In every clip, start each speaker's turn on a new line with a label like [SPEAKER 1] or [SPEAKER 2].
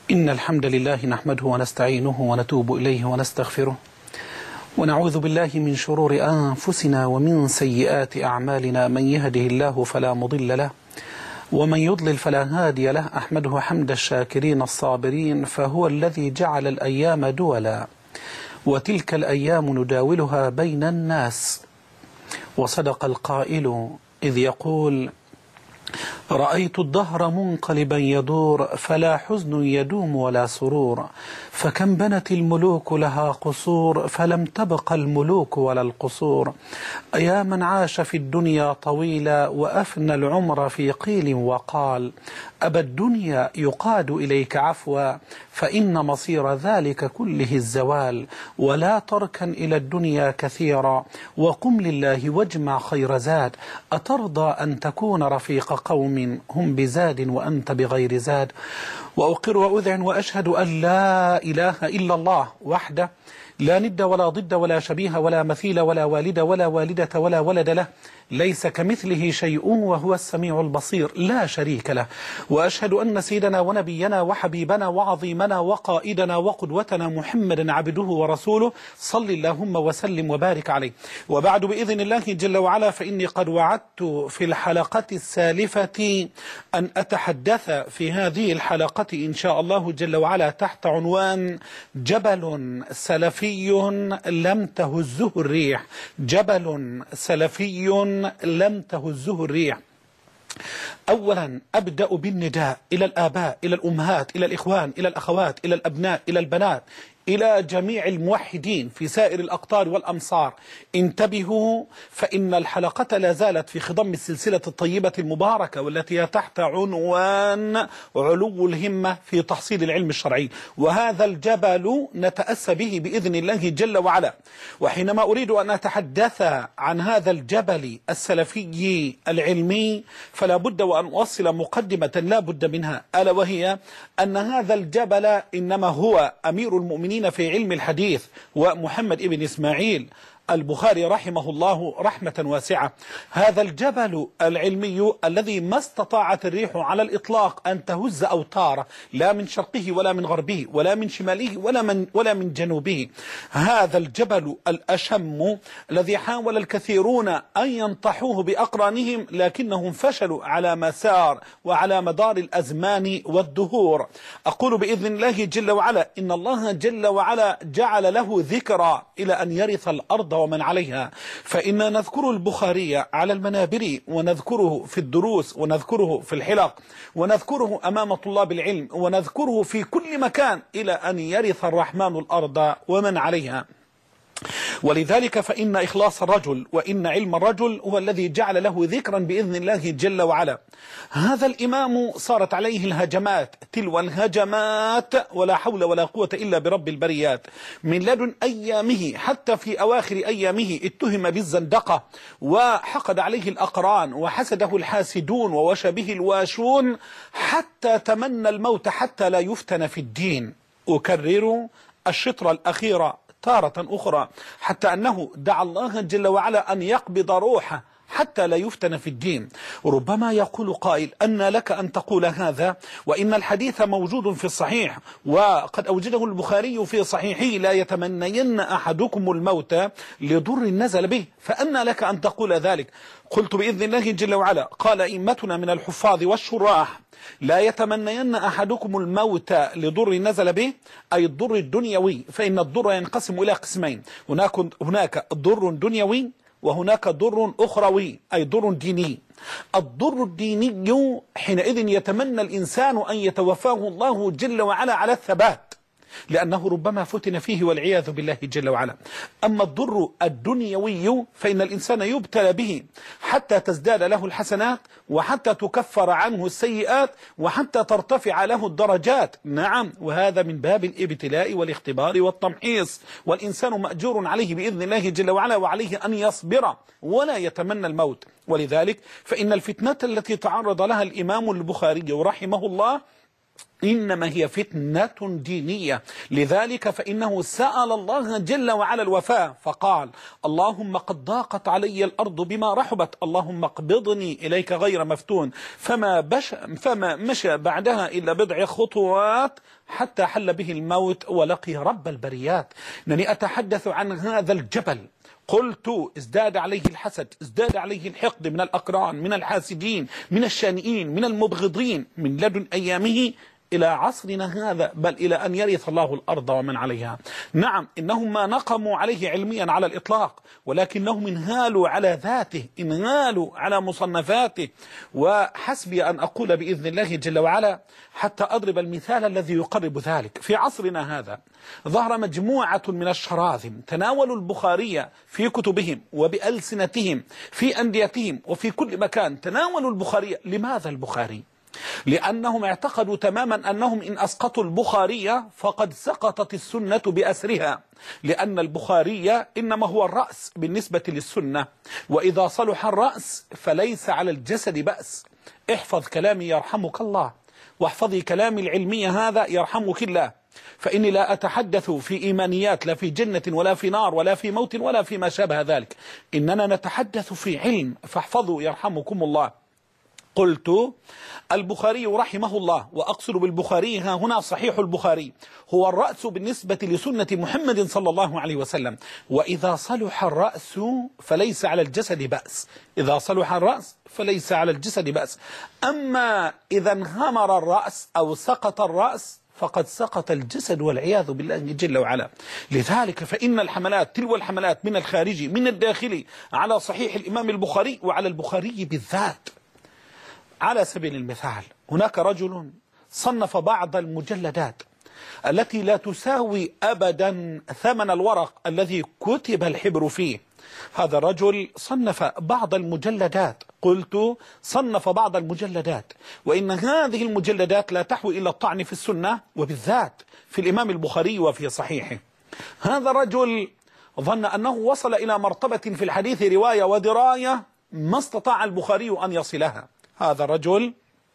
[SPEAKER 1] إن الحمد لله نحمده ونستعينه ونتوب إليه ونستغفره ونعوذ بالله من شرور أنفسنا ومن سيئات أعمالنا. من يهده الله فلا مضل له ومن يضلل فلا هادي له. أحمده حمد الشاكرين الصابرين، فهو الذي جعل الأيام دولا وتلك الأيام نداولها بين الناس. وصدق القائل إذ يقول: رأيت الدهر منقلبا يدور فلا حزن يدوم ولا سرور، فكم بنت الملوك لها قصور فلم تبق الملوك ولا القصور. يا من عاش في الدنيا طويلا وأفنى العمر في قيل وقال، أبا الدنيا يقاد إليك عفوا فإن مصير ذلك كله الزوال. ولا تركن إلى الدنيا كثيرا وقم لله واجمع خير زاد. أترضى أن تكون رفيق قوم هم بزاد وأنت بغير زاد؟ وأقر وأذعن وأشهد أن لا إله إلا الله وحده لا ند ولا ضد ولا شبيه ولا مثيل ولا والد ولا والدة ولا ولد له، ليس كمثله شيء وهو السميع البصير لا شريك له. وأشهد أن سيدنا ونبينا وحبيبنا وعظيمنا وقائدنا وقدوتنا محمدا عبده ورسوله، صل اللهم وسلم وبارك عليه. وبعد، بإذن الله جل وعلا، فإني قد وعدت في الحلقة السالفة أن أتحدث في هذه الحلقة إن شاء الله جل وعلا تحت عنوان جبل سلفي لم تهزه الريح. جبل سلفي لم تهزه الريح. أولا أبدأ بالنداء إلى الآباء، إلى الأمهات، إلى الإخوان، إلى الأخوات، إلى الأبناء، إلى البنات، إلى جميع الموحدين في سائر الأقطار والأمصار. انتبهوا، فإن الحلقة لا زالت في خضم السلسلة الطيبة المباركة والتي تحت عنوان علو الهمة في تحصيل العلم الشرعي، وهذا الجبل نتأسى به بإذن الله جل وعلا. وحينما أريد أن أتحدث عن هذا الجبل السلفي العلمي فلا بد وأن أوصل مقدمة لا بد منها، ألا وهي أن هذا الجبل إنما هو أمير المؤمنين في علم الحديث ومحمد ابن إسماعيل البخاري رحمه الله رحمة واسعة. هذا الجبل العلمي الذي ما استطاعت الريح على الإطلاق أن تهز أوتاره، لا من شرقه ولا من غربه ولا من شماله ولا من جنوبه. هذا الجبل الأشم الذي حاول الكثيرون أن ينطحوه بأقرانهم لكنهم فشلوا على مسار وعلى مدار الأزمان والدهور. أقول بإذن الله جل وعلا إن الله جل وعلا جعل له ذكرى إلى أن يرث الأرض ومن عليها. فإن نذكر البخاري على المنابر، ونذكره في الدروس، ونذكره في الحلق، ونذكره أمام طلاب العلم، ونذكره في كل مكان إلى أن يرث الرحمن الأرض ومن عليها. ولذلك فإن إخلاص الرجل وإن علم الرجل هو الذي جعل له ذكرا بإذن الله جل وعلا. هذا الإمام صارت عليه الهجمات تلو الهجمات، ولا حول ولا قوة إلا برب البريات. من لدن أيامه حتى في أواخر أيامه اتهم بالزندقة وحقد عليه الأقران وحسده الحاسدون ووشى به الواشون، حتى تمنى الموت حتى لا يفتن في الدين. أكرر الشطر الأخيرة تارة أخرى، حتى أنه دعا الله جل وعلا أن يقبض روحه حتى لا يفتن في الدين. ربما يقول قائل: أن لك أن تقول هذا وإن الحديث موجود في الصحيح وقد أوجده البخاري في صحيحه: لا يتمنين أحدكم الموت لضر نزل به، فأن لك أن تقول ذلك؟ قلت بإذن الله جل وعلا قال أئمتنا من الحفاظ والشراح: لا يتمنين أحدكم الموت لضر نزل به، أي الضر الدنيوي، فإن الضر ينقسم إلى قسمين: هناك ضر دنيوي وهناك ضر أخروي أي ضر ديني. الضر الديني حينئذ يتمنى الإنسان أن يتوفاه الله جل وعلا على الثبات، لأنه ربما فتن فيه والعياذ بالله جل وعلا. أما الضر الدنيوي فإن الإنسان يبتلى به حتى تزداد له الحسنات وحتى تكفر عنه السيئات وحتى ترتفع له الدرجات. نعم، وهذا من باب الابتلاء والاختبار والتمحيص، والإنسان مأجور عليه بإذن الله جل وعلا، وعليه أن يصبر ولا يتمنى الموت. ولذلك فإن الفتنة التي تعرض لها الإمام البخاري رحمه الله إنما هي فتنة دينية. لذلك فإنه سأل الله جل وعلا الوفاء فقال: اللهم قد ضاقت علي الأرض بما رحبت، اللهم اقبضني إليك غير مفتون. فما مشى بعدها إلا بضع خطوات حتى حل به الموت ولقي رب البريات. إنني أتحدث عن هذا الجبل، قلت ازداد عليه الحسد، ازداد عليه الحقد من الأقران، من الحاسدين، من الشانئين، من المبغضين، من لدن أيامه إلى عصرنا هذا، بل إلى أن يرث الله الأرض ومن عليها. نعم، إنهم ما نقموا عليه علميا على الإطلاق، ولكنهم انهالوا على ذاته، انهالوا على مصنفاته. وحسبي أن أقول بإذن الله جل وعلا حتى أضرب المثال الذي يقرب ذلك. في عصرنا هذا ظهر مجموعة من الشراذم تناولوا البخاري في كتبهم وبألسنتهم في أنديتهم وفي كل مكان، تناولوا البخاري. لماذا البخاري؟ لأنهم اعتقدوا تماما أنهم إن أسقطوا البخاري فقد سقطت السنة بأسرها، لأن البخاري إنما هو الرأس بالنسبة للسنة، وإذا صلح الرأس فليس على الجسد بأس. احفظ كلامي يرحمك الله، واحفظي كلامي العلمي هذا يرحمك الله، فإني لا أتحدث في إيمانيات، لا في جنة ولا في نار ولا في موت ولا في ما شابه ذلك، إننا نتحدث في علم، فاحفظوا يرحمكم الله. قلت: البخاري رحمه الله، وأقصد بالبخاري ها هنا صحيح البخاري، هو الرأس بالنسبة لسنة محمد صلى الله عليه وسلم. وإذا صلح الرأس فليس على الجسد بأس، إذا صلح الرأس فليس على الجسد بأس. أما إذا انهمر الرأس أو سقط الرأس فقد سقط الجسد والعياذ بالله جل وعلا. لذلك فإن الحملات تلو الحملات من الخارجي من الداخلي على صحيح الإمام البخاري وعلى البخاري بالذات. على سبيل المثال، هناك رجل صنف بعض المجلدات التي لا تساوي أبدا ثمن الورق الذي كتب الحبر فيه. هذا الرجل صنف بعض المجلدات، قلت صنف بعض المجلدات، وإن هذه المجلدات لا تحوي إلا الطعن في السنة وبالذات في الإمام البخاري وفي صحيحه. هذا الرجل ظن أنه وصل إلى مرتبة في الحديث رواية ودراية ما استطاع البخاري أن يصلها. هذا الرجل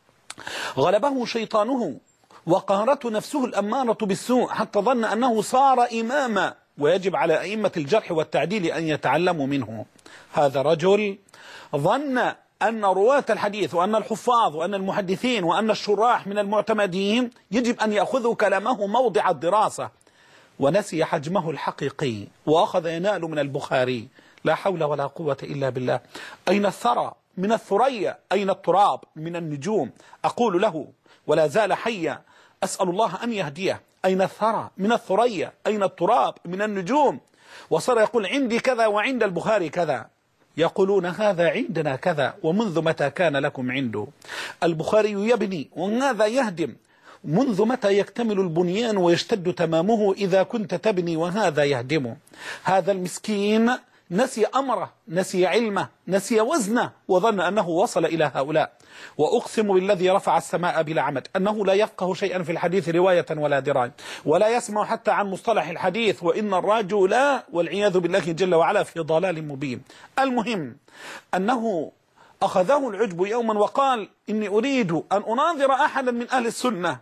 [SPEAKER 1] غلبه شيطانه وقهرته نفسه الأمارة بالسوء حتى ظن أنه صار إماما، ويجب على أئمة الجرح والتعديل أن يتعلموا منه. هذا رجل ظن أن رواة الحديث وأن الحفاظ وأن المحدثين وأن الشراح من المعتمدين يجب أن يأخذوا كلامه موضع الدراسة، ونسي حجمه الحقيقي وأخذ ينال من البخاري. لا حول ولا قوة إلا بالله. أين الثرى من الثريا؟ أين التراب من النجوم؟ أقول له ولا زال حيا، أسأل الله أن يهديه. أين الثرى من الثريا؟ أين التراب من النجوم؟ وصار يقول عندي كذا وعند البخاري كذا، يقولون هذا عندنا كذا، ومنذ متى كان لكم عنده؟ البخاري يبني وهذا يهدم. منذ متى يكتمل البنيان ويشتد تمامه إذا كنت تبني وهذا يهدمه؟ هذا المسكين نسي أمره، نسي علمه، نسي وزنه، وظن أنه وصل إلى هؤلاء. وأقسم بالذي رفع السماء بلا عمد أنه لا يفقه شيئا في الحديث رواية ولا دراية، ولا يسمع حتى عن مصطلح الحديث، وإن الرجل لا والعياذ بالله جل وعلا في ضلال مبين. المهم أنه أخذه العجب يوما وقال إني أريد أن أناظر أحدا من أهل السنة،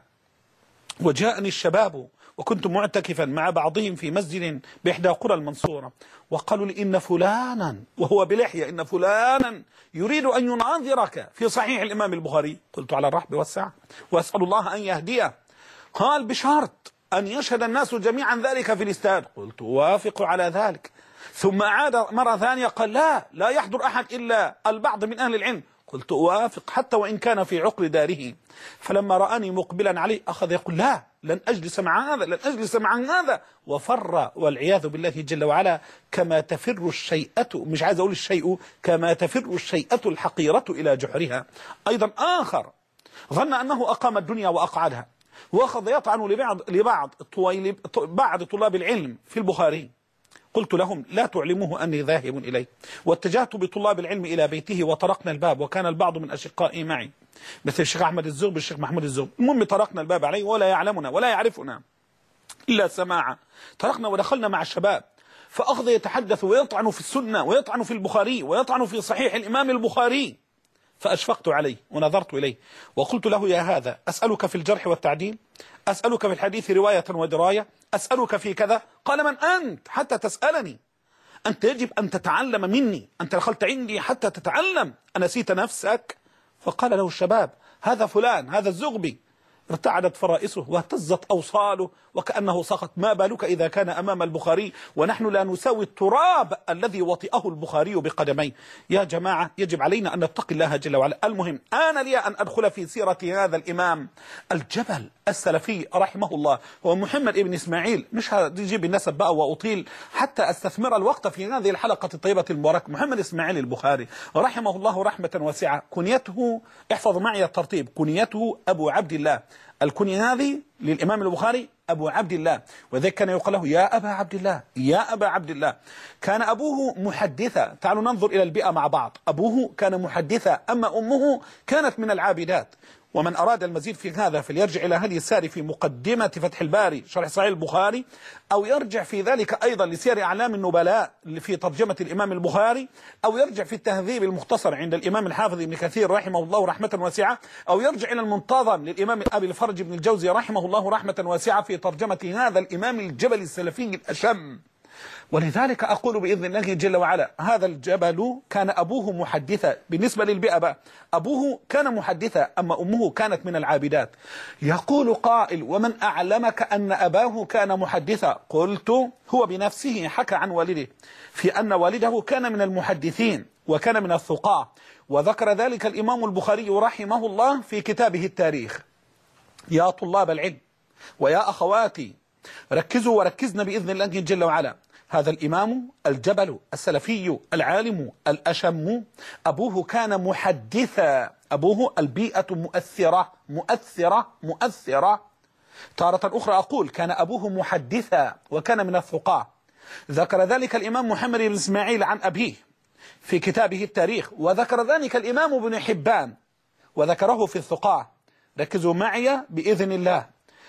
[SPEAKER 1] وجاءني الشباب وكنت معتكفا مع بعضهم في مسجد بإحدى قرى المنصورة، وقالوا لي إن فلانا، وهو بلحية، إن فلانا يريد أن يناظرك في صحيح الإمام البخاري. قلت على الرحب والسعة وأسأل الله أن يهديه. قال بشرط أن يشهد الناس جميعا ذلك في الاستاد. قلت أوافق على ذلك. ثم عاد مرة ثانية قال لا يحضر أحد إلا البعض من أهل العلم. قلت أوافق حتى وإن كان في عقر داره. فلما رآني مقبلا عليه أخذ يقول لا، لن أجلس مع هذا، لن أجلس مع هذا، وفر والعياذ بالله جل وعلا كما تفر الشيئة، مش عايز أقول الشيء، كما تفر الشيئة الحقيرة إلى جحرها. أيضا آخر ظن أنه أقام الدنيا وأقعدها، وأخذ يطعن بعض طلاب العلم في البخاري. قلت لهم لا تعلموه أني ذاهب إليه، واتجهت بطلاب العلم إلى بيته وطرقنا الباب، وكان البعض من أشقائي معي مثل الشيخ أحمد الزغبي الشيخ محمود الزغبي. المهم طرقنا الباب عليه ولا يعلمنا ولا يعرفنا إلا سماعا. طرقنا ودخلنا مع الشباب، فأخذ يتحدث ويطعن في السنة ويطعن في البخاري ويطعن في صحيح الإمام البخاري. فأشفقت عليه ونظرت إليه وقلت له: يا هذا، أسألك في الجرح والتعديل؟ أسألك في الحديث رواية ودراية؟ أسألك في كذا؟ قال: من أنت حتى تسألني؟ أنت يجب أن تتعلم مني، أنت دخلت عندي حتى تتعلم، أنسيت نفسك؟ فقال له الشباب: هذا فلان، هذا الزغبي. ارتعدت فرائسه واهتزت أوصاله وكأنه سقط. ما بالك إذا كان أمام البخاري ونحن لا نساوي التراب الذي وطئه البخاري بقدميه؟ يا جماعة، يجب علينا أن نتقي الله جل وعلا. المهم، آن لي أن أدخل في سيرة هذا الإمام الجبل السلفي رحمه الله، هو محمد ابن إسماعيل. مش هجيب النسب بقى وأطيل حتى أستثمر الوقت في هذه الحلقة الطيبة المباركة. محمد إسماعيل البخاري رحمه الله رحمة واسعة، كنيته، احفظوا معي الترتيب، كنيته أبو عبد الله. الكنية هذه للإمام البخاري أبو عبد الله، وذلك كان يقال له: يا أبا عبد الله، يا أبا عبد الله. كان أبوه محدثا. تعالوا ننظر إلى البيئة مع بعض. أبوه كان محدثا، أما أمه كانت من العابدات. ومن أراد المزيد في هذا فليرجع إلى هدي الساري في مقدمة فتح الباري شرح صحيح البخاري، أو يرجع في ذلك أيضا لسير أعلام النبلاء في ترجمة الإمام البخاري، أو يرجع في التهذيب المختصر عند الإمام الحافظ ابن كثير رحمه الله رحمة واسعة، أو يرجع إلى المنتظم للإمام أبي الفرج بن الجوزي رحمه الله رحمة واسعة في ترجمة هذا الإمام الجبل السلفي الأشم. ولذلك أقول بإذن الله جل وعلا: هذا الجبل كان أبوه محدثا. بالنسبة للبيئة بقى، أبوه كان محدثا، أما أمه كانت من العابدات. يقول قائل: ومن أعلمك أن أباه كان محدثا؟ قلت: هو بنفسه حكى عن والده في أن والده كان من المحدثين وكان من الثقاة، وذكر ذلك الإمام البخاري رحمه الله في كتابه التاريخ. يا طلاب العلم ويا أخواتي، ركزوا وركزنا بإذن الله جل وعلا. هذا الإمام الجبل السلفي العالم الأشم، أبوه كان محدثا. أبوه البيئة مؤثرة مؤثرة مؤثرة. تارة أخرى أقول: كان أبوه محدثا وكان من الثقاة. ذكر ذلك الإمام محمد بن إسماعيل عن أبيه في كتابه التاريخ، وذكر ذلك الإمام ابن حبان وذكره في الثقاة. ركزوا معي بإذن الله.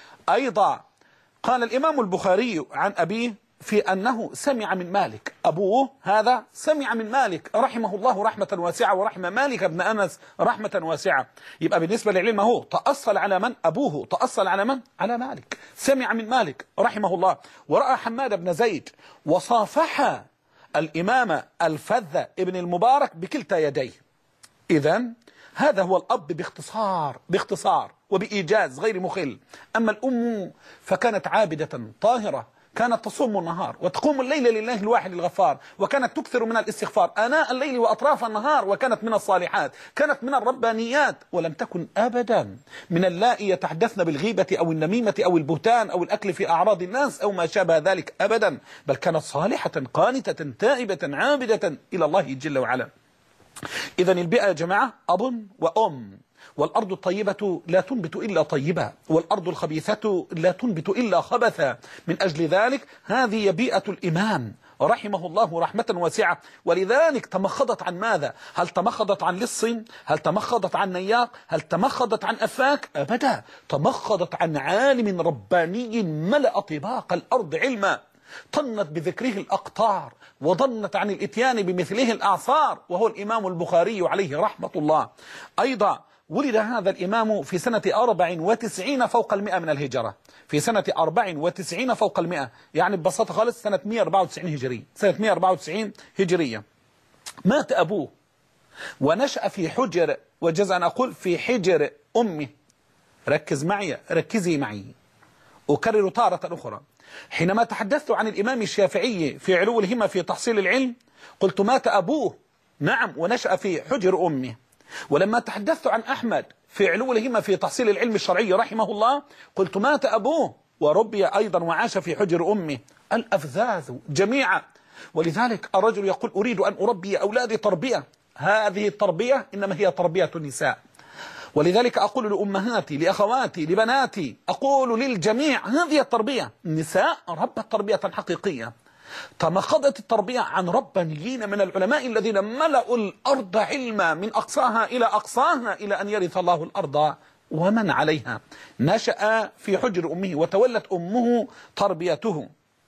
[SPEAKER 1] أيضا قال الإمام البخاري عن أبيه في أنه سمع من مالك. أبوه هذا سمع من مالك رحمه الله رحمة واسعة، ورحمة مالك بن أنس رحمة واسعة. يبقى بالنسبة للعلم هو تأصل على من؟ أبوه تأصل على من؟ على مالك. سمع من مالك رحمه الله، ورأى حماد بن زيد، وصافح الإمام الفذ ابن المبارك بكلتا يديه. إذن هذا هو الأب باختصار وبإيجاز غير مخل. أما الأم فكانت عابدة طاهرة، كانت تصوم النهار وتقوم الليل لله الواحد الغفار، وكانت تكثر من الاستغفار آناء الليل وأطراف النهار، وكانت من الصالحات، كانت من الربانيات، ولم تكن أبدا من اللائي يتحدثن بالغيبة أو النميمة أو البهتان أو الأكل في أعراض الناس أو ما شابه ذلك أبدا، بل كانت صالحة قانتة تائبة عابدة إلى الله جل وعلا. إذن البيئة يا جماعة أب وأم. والأرض الطيبة لا تنبت إلا طيبة، والأرض الخبيثة لا تنبت إلا خبثا. من أجل ذلك هذه بيئة الإمام رحمه الله رحمة واسعة. ولذلك تمخضت عن ماذا؟ هل تمخضت عن لص؟ هل تمخضت عن نياق؟ هل تمخضت عن أفاك؟ أبدا، تمخضت عن عالم رباني ملأ طباق الأرض علما، طنت بذكره الأقطار وضنت عن الإتيان بمثله الأعصار، وهو الإمام البخاري عليه رحمة الله. أيضا ولد هذا الإمام في سنة 94 فوق 100 من الهجرة، في سنة 94 فوق 100، يعني ببساطة خالص سنة 194 هجرية، سنة 194 هجرية. مات أبوه ونشأ في حجر، وجزء أن أقول في حجر أمه. ركز معي، ركزي معي، أكرر تارة أخرى. حينما تحدثت عن الإمام الشافعي في علو الهمة في تحصيل العلم قلت مات أبوه، نعم، ونشأ في حجر أمه. ولما تحدثت عن أحمد في علو الهمة في تحصيل العلم الشرعي رحمه الله قلت مات أبوه وربي أيضا وعاش في حجر أمه. الأفذاذ جميعا. ولذلك الرجل يقول أريد أن أربي أولادي تربية، هذه التربية إنما هي تربية النساء. ولذلك أقول لأمهاتي، لأخواتي، لبناتي، أقول للجميع هذه التربية. النساء ربت تربية حقيقية، تمخضت التربية عن ربانيين من العلماء الذين ملأوا الأرض علما من أقصاها إلى أقصاها إلى أن يرث الله الأرض ومن عليها. نشأ في حجر أمه وتولت أمه تربيته.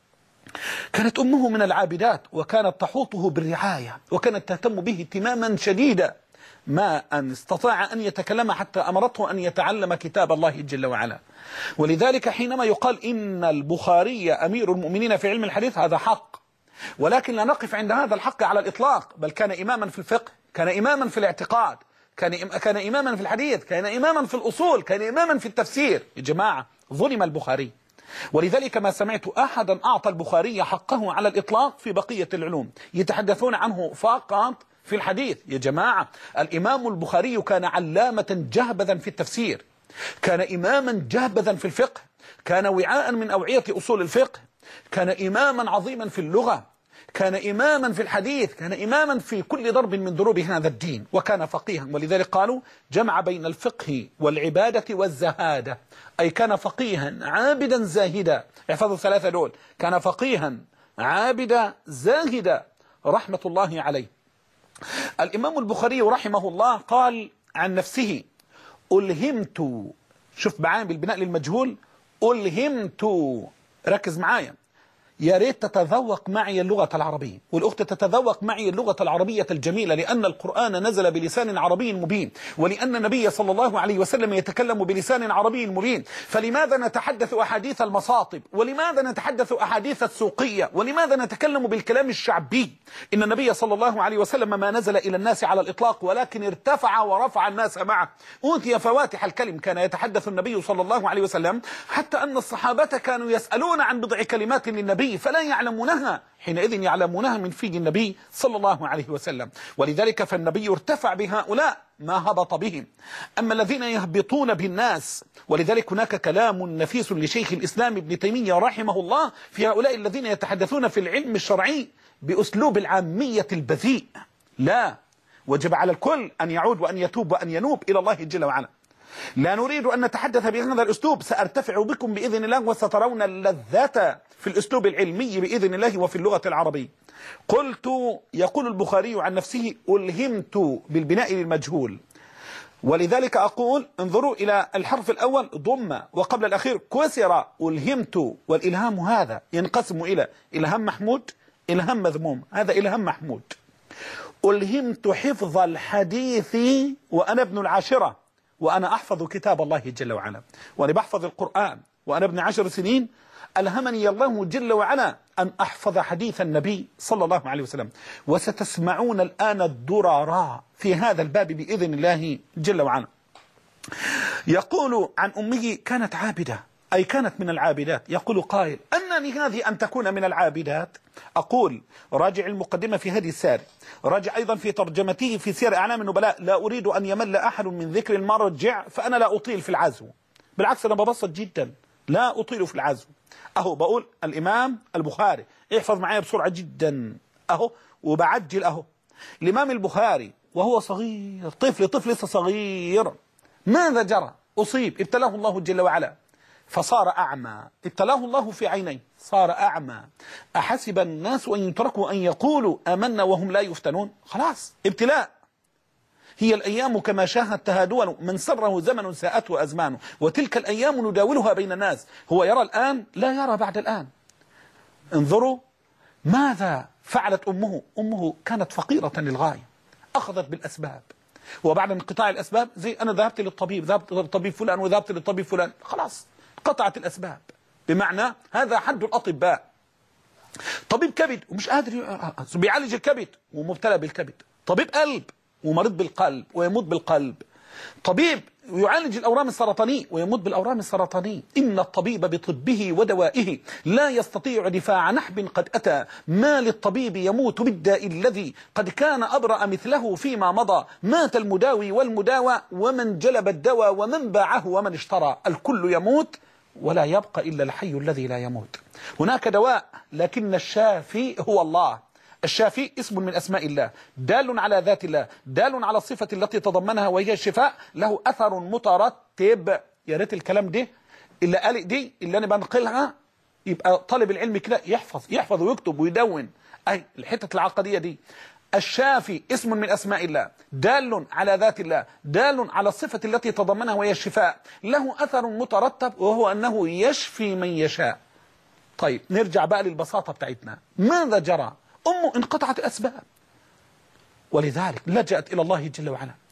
[SPEAKER 1] كانت أمه من العابدات، وكانت تحوطه بالرعاية، وكانت تهتم به اهتماما شديدا. ما أن استطاع أن يتكلم حتى أمرته أن يتعلم كتاب الله جل وعلا. ولذلك حينما يقال إن البخاري أمير المؤمنين في علم الحديث هذا حق، ولكن لا نقف عند هذا الحق على الإطلاق، بل كان إماما في الفقه، كان إماما في الاعتقاد، كان إماما في الحديث، كان إماما في الأصول، كان إماما في التفسير. يا جماعة ظلم البخاري، ولذلك ما سمعت أحدا أعطى البخاري حقه على الإطلاق في بقية العلوم، يتحدثون عنه فقط في الحديث. يا جماعة الإمام البخاري كان علامة جهبذا في التفسير، كان إماما جهبذا في الفقه، كان وعاء من أوعية أصول الفقه، كان إماما عظيما في اللغة، كان إماما في الحديث، كان إماما في كل ضرب من ضروب هذا الدين، وكان فقيها. ولذلك قالوا جمع بين الفقه والعبادة والزهادة، أي كان فقيها عابدا زاهدا. احفظوا الثلاثة دول، كان فقيها عابدا زاهدا رحمة الله عليه. الإمام البخاري رحمه الله قال عن نفسه: ألهمت، شوف معايا بالبناء للمجهول، ألهمت، ركز معايا، يا ريت تتذوق معي اللغة العربية، والأخت تتذوق معي اللغة العربية الجميلة، لأن القرآن نزل بلسان عربي مبين، ولأن النبي صلى الله عليه وسلم يتكلم بلسان عربي مبين. فلماذا نتحدث أحاديث المصاطب؟ ولماذا نتحدث أحاديث السوقية؟ ولماذا نتكلم بالكلام الشعبي؟ إن النبي صلى الله عليه وسلم ما نزل إلى الناس على الإطلاق، ولكن ارتفع ورفع الناس معه، أوتي فواتح الكلم. كان يتحدث النبي صلى الله عليه وسلم حتى أن الصحابة كانوا يسألون عن بضع كلمات للنبي فلا يعلمونها، حينئذ يعلمونها من في النبي صلى الله عليه وسلم. ولذلك فالنبي ارتفع بهؤلاء ما هبط بهم. أما الذين يهبطون بالناس، ولذلك هناك كلام نفيس لشيخ الإسلام ابن تيمية رحمه الله في هؤلاء الذين يتحدثون في العلم الشرعي بأسلوب العامية البذيء. لا، وجب على الكل أن يعود وأن يتوب وأن ينوب إلى الله جل وعلا. لا نريد أن نتحدث بهذا الأسلوب، سأرتفع بكم بإذن الله وسترون اللذة في الأسلوب العلمي بإذن الله وفي اللغة العربية. قلت، يقول البخاري عن نفسه: ألهمت بالبناء للمجهول، ولذلك أقول انظروا إلى الحرف الأول ضم وقبل الأخير كسر، ألهمت. والإلهام هذا ينقسم إلى إلهام محمود، إلهام مذموم. هذا إلهام محمود. ألهمت حفظ الحديث وأنا ابن العاشرة، وأنا أحفظ كتاب الله جل وعلا، وأنا بحفظ القرآن وأنا ابن 10 سنين. ألهمني الله جل وعلا أن أحفظ حديث النبي صلى الله عليه وسلم. وستسمعون الآن الدرراء في هذا الباب بإذن الله جل وعلا. يقول عن أمه: كانت عابدة، أي كانت من العابدات. يقول قائل: أنني هذه أن تكون من العابدات؟ أقول: راجع المقدمة في هدي الساري، راجع أيضا في ترجمته في سير أعلام النبلاء. لا أريد أن يمل أحد من ذكر المرجع، فأنا لا أطيل في العزو، بالعكس أنا ببسط جدا، لا أطيل في العزو. أهو بقول الإمام البخاري، احفظ معايا بسرعة جدا أهو، وبعجل أهو. الإمام البخاري وهو صغير، طفل لسه صغير، ماذا جرى؟ أصيب، ابتلاه الله جل وعلا فصار أعمى، ابتلاه الله في عينيه صار أعمى. أحسب الناس أن يتركوا أن يقولوا آمنا وهم لا يفتنون؟ خلاص ابتلاء. هي الأيام كما شاهدتها دول، من سره زمن ساءته أزمانه، وتلك الأيام نداولها بين الناس. هو يرى الآن لا يرى بعد الآن. انظروا ماذا فعلت أمه كانت فقيرة للغاية، أخذت بالأسباب، وبعد انقطاع الأسباب زي أنا ذهبت للطبيب، ذهبت للطبيب فلان وذهبت للطبيب فلان، خلاص قطعت الأسباب. بمعنى هذا حد الأطباء. طبيب كبد ومش قادر بيعالج الكبد ومبتلى بالكبد، طبيب قلب ومريض بالقلب ويموت بالقلب، طبيب يعالج الأورام السرطانية ويموت بالأورام السرطانية. إن الطبيب بطبه ودوائه لا يستطيع دفاع نحب قد أتى، ما للطبيب يموت بالداء الذي قد كان أبرأ مثله فيما مضى، مات المداوي والمداوى ومن جلب الدواء ومن باعه ومن اشترى، الكل يموت ولا يبقى إلا الحي الذي لا يموت. هناك دواء لكن الشافي هو الله. الشافي اسم من أسماء الله، دال على ذات الله، دال على الصفة التي تضمنها وهي الشفاء، له أثر مترتب. يا ريت الكلام ده اللي قال دي اللي أنا بنقلها يبقى طالب العلم كده يحفظ ويكتب ويدون. أي الحتة العقدية دي، الشافي اسم من أسماء الله، دال على ذات الله، دال على الصفة التي تضمنها وهي الشفاء، له أثر مترتب وهو أنه يشفي من يشاء. طيب نرجع بقى للبساطة بتاعتنا. ماذا جرى؟ أمه انقطعت الأسباب، ولذلك لجأت إلى الله جل وعلا.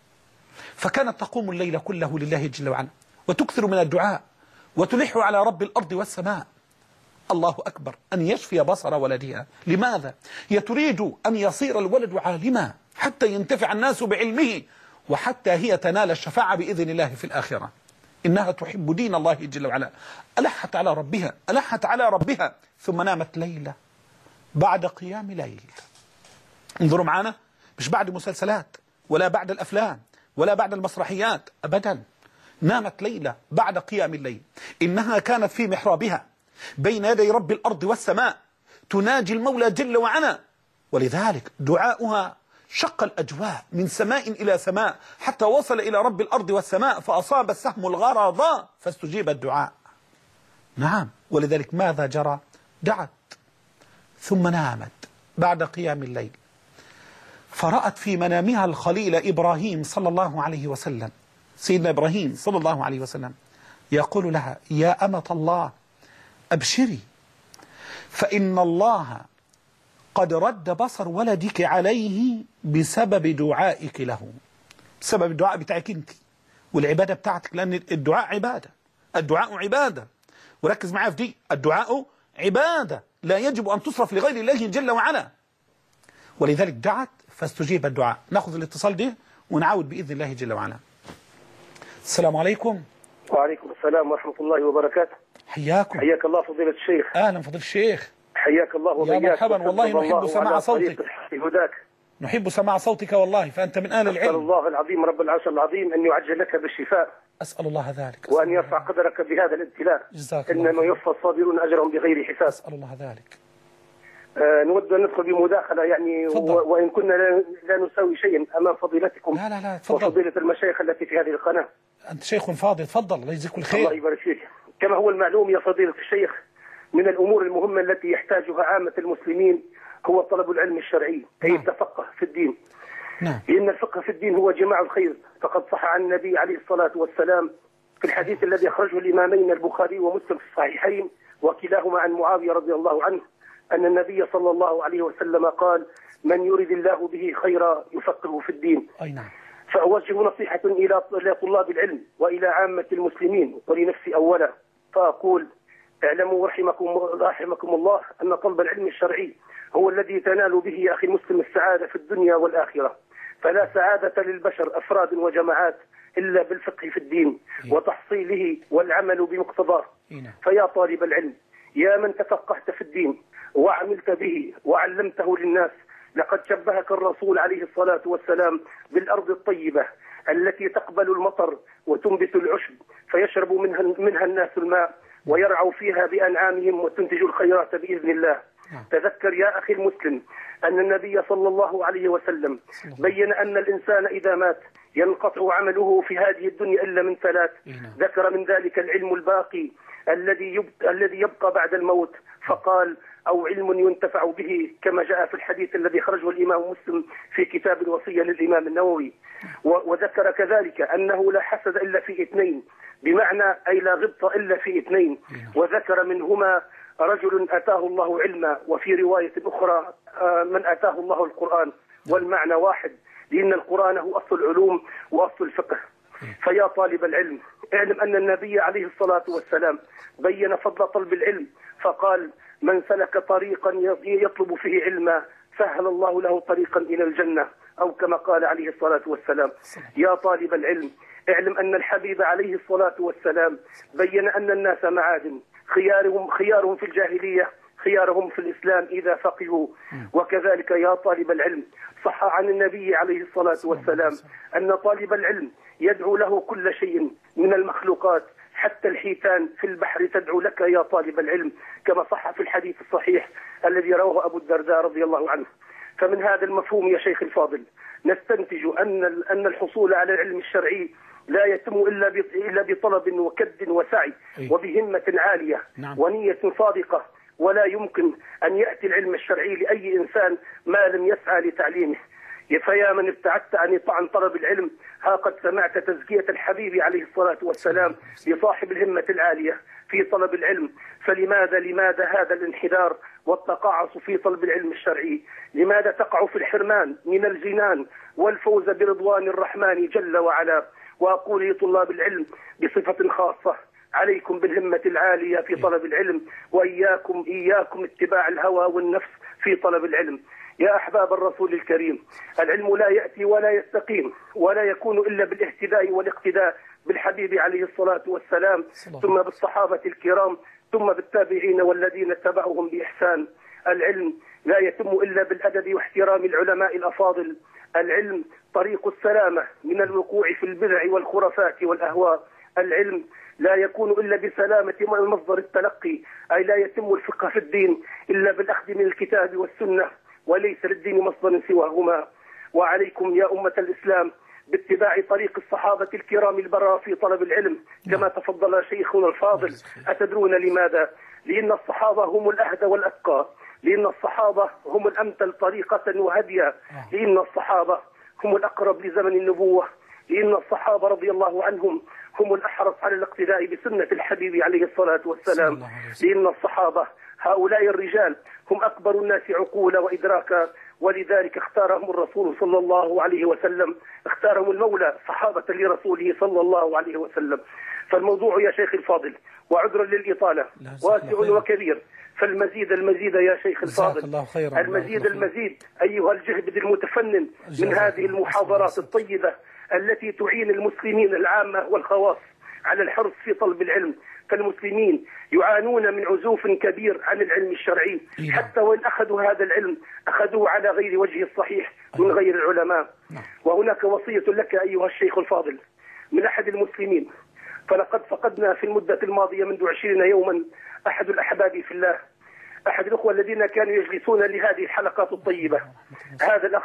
[SPEAKER 1] فكانت تقوم الليل كله لله جل وعلا وتكثر من الدعاء وتلح على رب الأرض والسماء. الله أكبر، أن يشفي بصر ولدها. لماذا؟ هي تريد أن يصير الولد عالما حتى ينتفع الناس بعلمه، وحتى هي تنال الشفاعة بإذن الله في الآخرة. إنها تحب دين الله جل وعلا. ألحت على ربها ثم نامت ليلة بعد قيام ليل. انظروا معنا، مش بعد مسلسلات ولا بعد الأفلام ولا بعد المسرحيات أبدا. نامت ليلة بعد قيام الليل. إنها كانت في محرابها بين يدي رب الأرض والسماء تناجي المولى جل وعلا، ولذلك دعاؤها شق الأجواء من سماء إلى سماء حتى وصل إلى رب الأرض والسماء، فأصاب السهم الغرض فاستجيب الدعاء. نعم، ولذلك ماذا جرى؟ دعت ثم نامت بعد قيام الليل، فرأت في منامها الخليل إبراهيم صلى الله عليه وسلم، سيدنا إبراهيم صلى الله عليه وسلم، يقول لها: يا أمة الله أبشري، فإن الله قد رد بصر ولدك عليه بسبب دعائك له، بسبب الدعاء بتاعك انت والعبادة بتاعتك، لأن الدعاء عبادة، الدعاء عبادة، وركز معايا في دي، الدعاء عبادة لا يجب أن تصرف لغير الله جل وعلا. ولذلك دعت فاستجيب الدعاء. نأخذ الاتصال ده ونعود بإذن الله جل وعلا. السلام عليكم.
[SPEAKER 2] وعليكم السلام ورحمة الله وبركاته.
[SPEAKER 1] حياكم.
[SPEAKER 2] حياك الله فضيلة الشيخ.
[SPEAKER 1] أهلا فضيلة الشيخ.
[SPEAKER 2] حياك الله وبياك.
[SPEAKER 1] يا مرحبا، والله نحب سماع صوتك.
[SPEAKER 2] هداك.
[SPEAKER 1] نحب سماع صوتك والله، فأنت من أهل العلم.
[SPEAKER 2] أسأل الله العظيم رب العرش العظيم أن يعجل لك بالشفاء.
[SPEAKER 1] أسأل الله ذلك.
[SPEAKER 2] وأن يرفع قدرك بهذا الابتلاء.
[SPEAKER 1] جزاك الله.
[SPEAKER 2] إنما يوفى الصابرون أجرهم بغير حساب.
[SPEAKER 1] أسأل الله ذلك.
[SPEAKER 2] نود أن ندخل بمداخلة يعني، وإن كنا لا نساوي شيئا أمام فضيلتكم.
[SPEAKER 1] لا تفضل.
[SPEAKER 2] وفضيلة المشايخ التي في هذه القناة.
[SPEAKER 1] أنت شيخ فاضل، تفضل، الله يجزيك الخير.
[SPEAKER 2] الله يبارك فيك. كما هو المعلوم يا فضيلة الشيخ، من الأمور المهمة التي يحتاجها عامة المسلمين هو طلب العلم الشرعي، أي التفقه في الدين.
[SPEAKER 1] نعم.
[SPEAKER 2] لأن الفقه في الدين هو جماع الخير، فقد صح عن النبي عليه الصلاة والسلام في الحديث الذي أخرجه الإمامين البخاري ومسلم في الصحيحين وكلاهما عن معاوية رضي الله عنه، أن النبي صلى الله عليه وسلم قال: من يرد الله به خيرا يفقهه في الدين.
[SPEAKER 1] أي نعم.
[SPEAKER 2] فأوجه نصيحة إلى طلاب العلم وإلى عامة المسلمين ولنفسي أولا، فأقول: اعلموا رحمكم الله أن طلب العلم الشرعي هو الذي تنال به يا أخي المسلم السعادة في الدنيا والآخرة، فلا سعادة للبشر أفراد وجماعات إلا بالفقه في الدين وتحصيله والعمل بمقتضاه. فيا طالب العلم، يا من تفقهت في الدين وعملت به وعلمته للناس، لقد شبهك الرسول عليه الصلاة والسلام بالأرض الطيبة التي تقبل المطر وتنبت العشب فيشرب منها الناس الماء ويرعوا فيها بأنعامهم وتنتج الخيرات بإذن الله. تذكر يا أخي المسلم أن النبي صلى الله عليه وسلم بين أن الإنسان إذا مات ينقطع عمله في هذه الدنيا إلا من ثلاث، ذكر من ذلك العلم الباقي الذي يبقى بعد الموت، فقال: أو علم ينتفع به، كما جاء في الحديث الذي خرجه الإمام مسلم في كتاب الوصية للإمام النووي. وذكر كذلك أنه لا حسد إلا في اثنين، بمعنى أي لا غبطة إلا في اثنين، وذكر منهما رجل أتاه الله علما، وفي رواية أخرى من أتاه الله القرآن، والمعنى واحد، لأن القرآن هو أصل العلوم وأصل الفقه. فيا طالب العلم، اعلم أن النبي عليه الصلاة والسلام بين فضل طلب العلم، فقال: من سلك طريقا يطلب فيه علما سهل الله له طريقا إلى الجنة، أو كما قال عليه الصلاة والسلام. يا طالب العلم، اعلم أن الحبيب عليه الصلاة والسلام بين أن الناس معادن، خيارهم في الجاهلية خيارهم في الإسلام إذا فقهوا. وكذلك يا طالب العلم، صح عن النبي عليه الصلاة والسلام أن طالب العلم يدعو له كل شيء من المخلوقات، حتى الحيتان في البحر تدعو لك يا طالب العلم، كما صح في الحديث الصحيح الذي رواه أبو الدرداء رضي الله عنه. فمن هذا المفهوم يا شيخ الفاضل نستنتج أن الحصول على العلم الشرعي لا يتم إلا بطلب وكد وسعي وبهمة عالية ونية صادقة، ولا يمكن أن يأتي العلم الشرعي لأي إنسان ما لم يسعى لتعليمه. فيا من ابتعدت عن طلب العلم، ها قد سمعت تزكية الحبيب عليه الصلاة والسلام لصاحب الهمة العالية، في طلب العلم. لماذا هذا الانحدار والتقاعس في طلب العلم الشرعي؟ لماذا تقع في الحرمان من الجنان والفوز برضوان الرحمن جل وعلا؟ وأقول لطلاب العلم بصفة خاصة: عليكم بالهمة العالية في طلب العلم، وإياكم اتباع الهوى والنفس في طلب العلم. يا أحباب الرسول الكريم، العلم لا يأتي ولا يستقيم ولا يكون إلا بالاهتداء والاقتداء بالحبيب عليه الصلاة والسلام، ثم بالصحابة الكرام، ثم بالتابعين والذين اتبعوهم بإحسان. العلم لا يتم إلا بالأدب واحترام العلماء الأفاضل. العلم طريق السلامة من الوقوع في البدع والخرافات والأهواء. العلم لا يكون إلا بسلامة مصدر التلقي، أي لا يتم الفقه في الدين إلا بالأخذ من الكتاب والسنة، وليس للدين مصدر سواهما. وعليكم يا أمة الإسلام باتباع طريق الصحابة الكرام البررة في طلب العلم كما تفضل شيخنا الفاضل. أتدرون لماذا؟ لأن الصحابة هم الأهدى والأتقى، لأن الصحابة هم الأمثل طريقة وهديا، لأن الصحابة هم الأقرب لزمن النبوة، لأن الصحابة رضي الله عنهم هم الأحرص على الاقتداء بسنة الحبيب عليه الصلاة والسلام، لأن الصحابة هؤلاء الرجال هم أكبر الناس عقولا وإدراكا، ولذلك اختارهم الرسول صلى الله عليه وسلم، اختارهم المولى صحابة لرسوله صلى الله عليه وسلم. فالموضوع يا شيخ الفاضل، وعذرا للإطالة، واسع وكبير، فالمزيد يا شيخ الفاضل، المزيد أيها الجهبذ المتفنن من هذه المحاضرات الطيبة التي تعين المسلمين العامة والخواص على الحرص في طلب العلم. فالمسلمين يعانون من عزوف كبير عن العلم الشرعي، حتى وإن أخذوا هذا العلم أخذوه على غير وجه الصحيح من غير العلماء. وهناك وصية لك أيها الشيخ الفاضل من أحد المسلمين، فلقد فقدنا في المدة الماضية منذ 20 يوما أحد الأحباب في الله، أحد الأخوة الذين كانوا يجلسون لهذه الحلقات الطيبة. هذا الأخ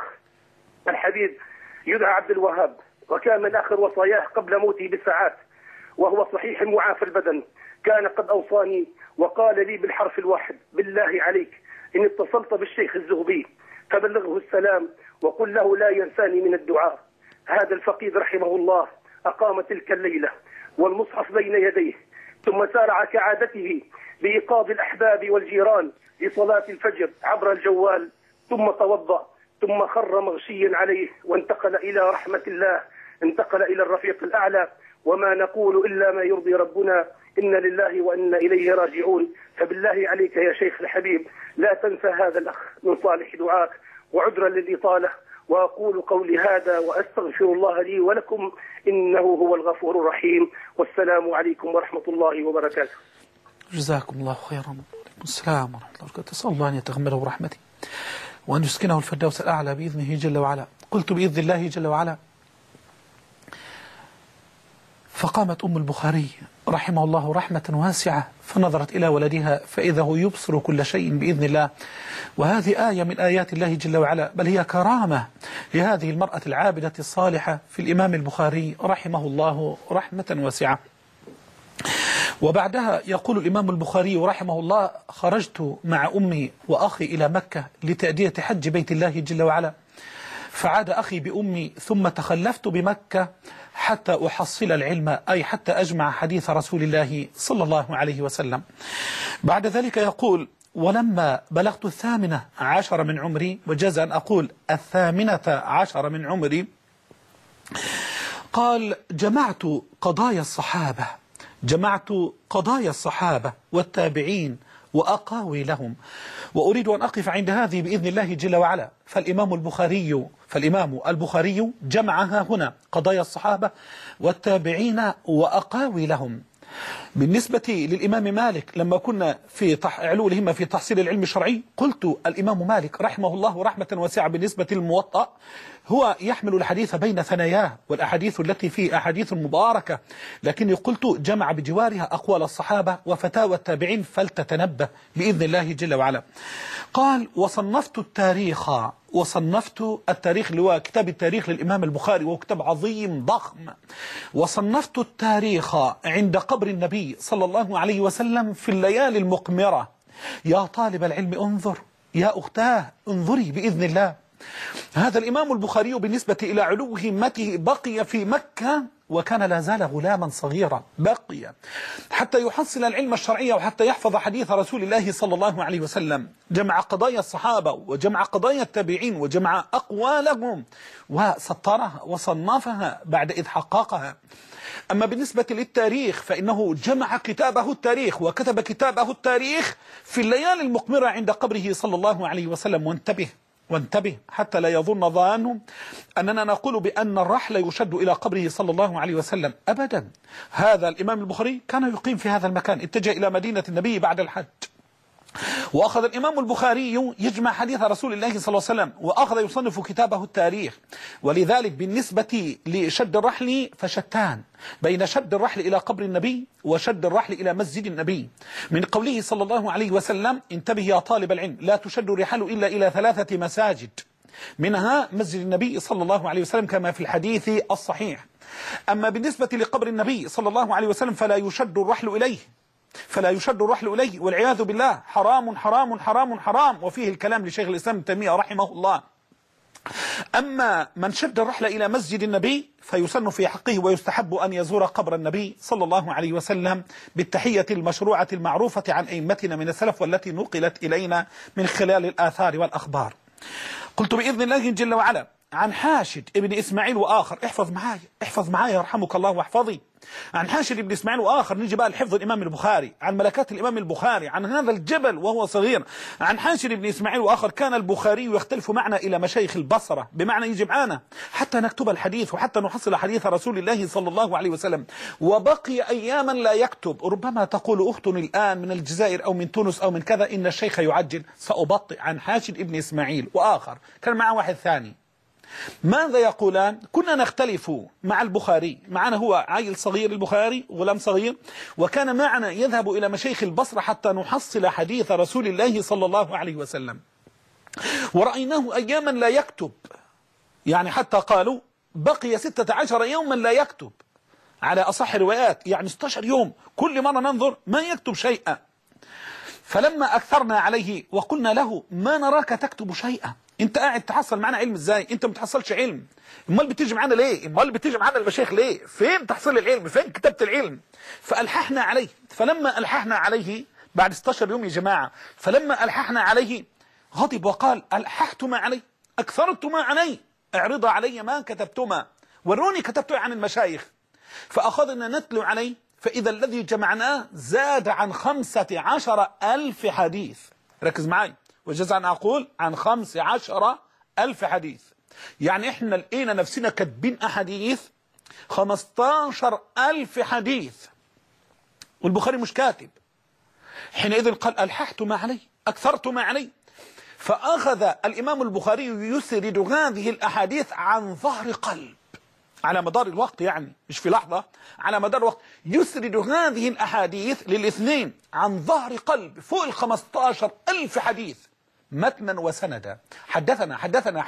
[SPEAKER 2] الحبيب يدعى عبد الوهاب، وكان من آخر وصاياه قبل موته بساعات وهو صحيح معافى البدن. كان قد أوصاني وقال لي بالحرف الواحد: بالله عليك إن اتصلت بالشيخ الزغبي فبلغه السلام وقل له لا ينساني من الدعاء. هذا الفقيد رحمه الله أقام تلك الليلة والمصحف بين يديه، ثم سارع كعادته بإيقاظ الأحباب والجيران لصلاة الفجر عبر الجوال، ثم توضأ، ثم خر مغشيا عليه وانتقل إلى رحمة الله، انتقل إلى الرفيق الأعلى. وما نقول إلا ما يرضي ربنا، إن لله وإنا إليه راجعون. فبالله عليك يا شيخ الحبيب لا تنسى هذا الأخ من صالح دعاك. وعذرا للإطالة، وأقول قولي هذا وأستغفر الله لي ولكم إنه هو الغفور الرحيم، والسلام عليكم ورحمة الله وبركاته.
[SPEAKER 1] جزاكم الله خيرا. وعليكم السلام ورحمة الله وبركاته. أسأل الله أن يتغمده برحمته وأن يسكنه الفردوس الأعلى بإذنه جل وعلا. قلت بإذن الله جل وعلا. فقامت أم البخاري رحمه الله رحمة واسعة فنظرت إلى ولدها فإذا هو يبصر كل شيء بإذن الله. وهذه آية من آيات الله جل وعلا، بل هي كرامة لهذه المرأة العابدة الصالحة في الإمام البخاري رحمه الله رحمة واسعة. وبعدها يقول الإمام البخاري رحمه الله: خرجت مع أمي وأخي إلى مكة لتأدية حج بيت الله جل وعلا، فعاد أخي بأمي ثم تخلفت بمكة حتى أحصل العلم، أي حتى أجمع حديث رسول الله صلى الله عليه وسلم. بعد ذلك يقول: ولما بلغت 18 من عمري، وجاز أن أقول 18 من عمري، قال: جمعت قضايا الصحابة والتابعين وأقاوي لهم. وأريد أن أقف عند هذه بإذن الله جل وعلا. فالإمام البخاري جمعها هنا قضايا الصحابة والتابعين وأقاوي لهم. بالنسبة للإمام مالك لما كنا في علو الهمة في تحصيل العلم الشرعي، قلت الإمام مالك رحمه الله رحمة واسعة بالنسبة للموطأ هو يحمل الحديث بين ثناياه، والأحاديث التي فيه أحاديث مباركة، لكني قلت جمع بجوارها أقوال الصحابة وفتاوى التابعين فلتتنبه بإذن الله جل وعلا. قال: وصنفت التاريخ اللي هو كتاب التاريخ للإمام البخاري، وهو كتاب عظيم ضخم. وصنفت التاريخ عند قبر النبي صلى الله عليه وسلم في الليالي المقمرة. يا طالب العلم انظر، يا أختاه انظري بإذن الله. هذا الإمام البخاري بالنسبة إلى علو همته بقي في مكة وكان لا زال غلاما صغيرا، بقي حتى يحصل العلم الشرعي وحتى يحفظ حديث رسول الله صلى الله عليه وسلم. جمع قضايا الصحابة وجمع قضايا التابعين وجمع أقوالهم وسطرها وصنفها بعد إذ حققها. أما بالنسبة للتاريخ فإنه جمع كتابه التاريخ وكتب كتابه التاريخ في الليالي المقمرة عند قبره صلى الله عليه وسلم. وانتبه حتى لا يظن ظان أننا نقول بأن الرحل يشد إلى قبره صلى الله عليه وسلم، أبدا. هذا الإمام البخاري كان يقيم في هذا المكان، اتجه إلى مدينة النبي بعد الحج، وأخذ الإمام البخاري يجمع حديث رسول الله صلى الله عليه وسلم وأخذ يصنف كتابه التاريخ. ولذلك بالنسبة لشد الرحل فشتان بين شد الرحل إلى قبر النبي وشد الرحل إلى مسجد النبي، من قوله صلى الله عليه وسلم: انتبه يا طالب العلم، لا تشد الرحال إلا إلى 3 مساجد، منها مسجد النبي صلى الله عليه وسلم كما في الحديث الصحيح. أما بالنسبة لقبر النبي صلى الله عليه وسلم فلا يشد الرحل إليه والعياذ بالله، حرام حرام حرام حرام، وفيه الكلام لشيخ الإسلام ابن تيمية رحمه الله. أما من شد الرحل إلى مسجد النبي فيسن في حقه ويستحب أن يزور قبر النبي صلى الله عليه وسلم بالتحية المشروعة المعروفة عن أئمتنا من السلف والتي نقلت إلينا من خلال الآثار والأخبار. قلت بإذن الله جل وعلا عن حاشد ابن إسماعيل وآخر، احفظ معايا يرحمك الله واحفظي. عن حاشد ابن إسماعيل وآخر، نجي بقى لحفظ الإمام البخاري، عن ملكات الإمام البخاري، عن هذا الجبل وهو صغير. عن حاشد ابن إسماعيل وآخر: كان البخاري يختلف معنا إلى مشايخ البصرة، بمعنى يجي معنا حتى نكتب الحديث وحتى نحصل حديث رسول الله صلى الله عليه وسلم، وبقي أياما لا يكتب. ربما تقول أخت الآن من الجزائر أو من تونس أو من كذا إن الشيخ يعجل، سأبطئ. عن حاشد ابن إسماعيل وآخر، كان معه واحد ثاني، ماذا يقولان؟ كنا نختلف مع البخاري، معنا هو عيل صغير البخاري غلام صغير، وكان معنا يذهب إلى مشايخ البصرة حتى نحصل حديث رسول الله صلى الله عليه وسلم، ورأيناه أياما لا يكتب، يعني حتى قالوا بقي 16 يوما لا يكتب على أصح الروايات، يعني 16 يوم كل مرة ننظر ما يكتب شيئا. فلما أكثرنا عليه وقلنا له: ما نراك تكتب شيئا، انت قاعد تحصل معنا علم ازاي؟ انت ما بتحصلش علم، امال بتيجي معنا ليه؟ امال بتيجي معنا المشايخ ليه؟ فين تحصيل العلم؟ فين كتابة العلم؟ فألححنا عليه. فلما ألححنا عليه بعد 16 يوم يا جماعة، فلما ألححنا عليه غضب وقال: ألححتما علي، أكثرتما علي، اعرضا علي ما كتبتما، وروني كتبتما عن المشايخ. فأخذنا نتلو عليه، فإذا الذي جمعناه زاد عن 15,000 حديث. ركز معي، وجزء أن أقول عن 15,000 حديث، يعني إحنا لقينا نفسنا كاتبين أحاديث 15,000 حديث، والبخاري مش كاتب. حينئذ قال: ألححت ما علي، أكثرت ما علي. فأخذ الإمام البخاري يسرد هذه الأحاديث عن ظهر قلب على مدار الوقت، يعني مش في لحظة، على مدار الوقت يسرد هذه الأحاديث للاثنين عن ظهر قلب فوق 15,000 حديث متنا وسندا. حدثنا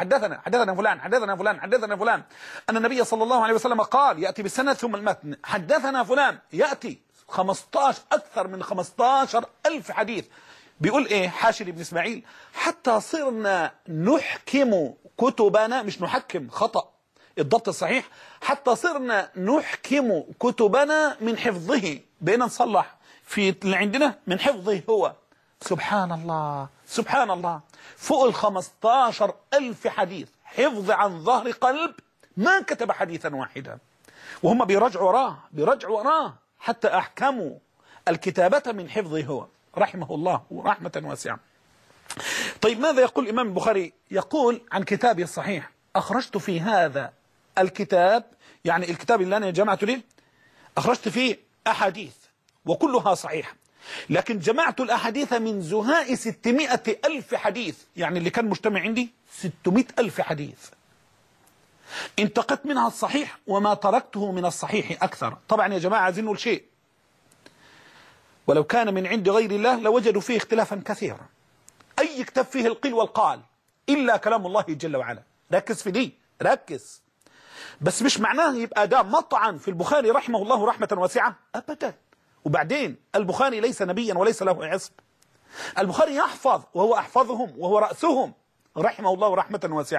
[SPEAKER 1] فلان أن النبي صلى الله عليه وسلم قال، يأتي بالسند ثم المتن. حدثنا فلان، يأتي 15 أكثر من 15,000 حديث. بيقول إيه حاشد بن إسماعيل: حتى صرنا نحكم كتبنا، مش نحكم، خطأ الضبط الصحيح، حتى صرنا نحكم كتبنا من حفظه، بقينا نصلح في اللي عندنا من حفظه هو. سبحان الله سبحان الله، فوق 15,000 حديث حفظ عن ظهر قلب، ما كتب حديثا واحدا، وهم بيرجعوا وراه حتى أحكموا الكتابة من حفظه هو رحمه الله ورحمة واسعة. طيب ماذا يقول الإمام البخاري؟ يقول عن كتابه الصحيح: أخرجت في هذا الكتاب، يعني الكتاب اللي أنا جمعته ليه، أخرجت فيه أحاديث وكلها صحيحة، لكن جمعت الأحاديث من زهاء 600,000 حديث، يعني اللي كان مجتمع عندي 600,000 حديث، انتقت منها الصحيح وما تركته من الصحيح أكثر. طبعا يا جماعة عايزين نقول شيء، ولو كان من عند غير الله لوجدوا فيه اختلافا كثيرا. أي كتاب فيه القيل والقال إلا كلام الله جل وعلا. ركز في دي، ركز. بس مش معناه يبقى ده مطعن في البخاري رحمه الله رحمة واسعة، أبدا. وبعدين البخاري ليس نبيا وليس له عصب، البخاري يحفظ وهو أحفظهم وهو رأسهم رحمه الله رحمة واسعة.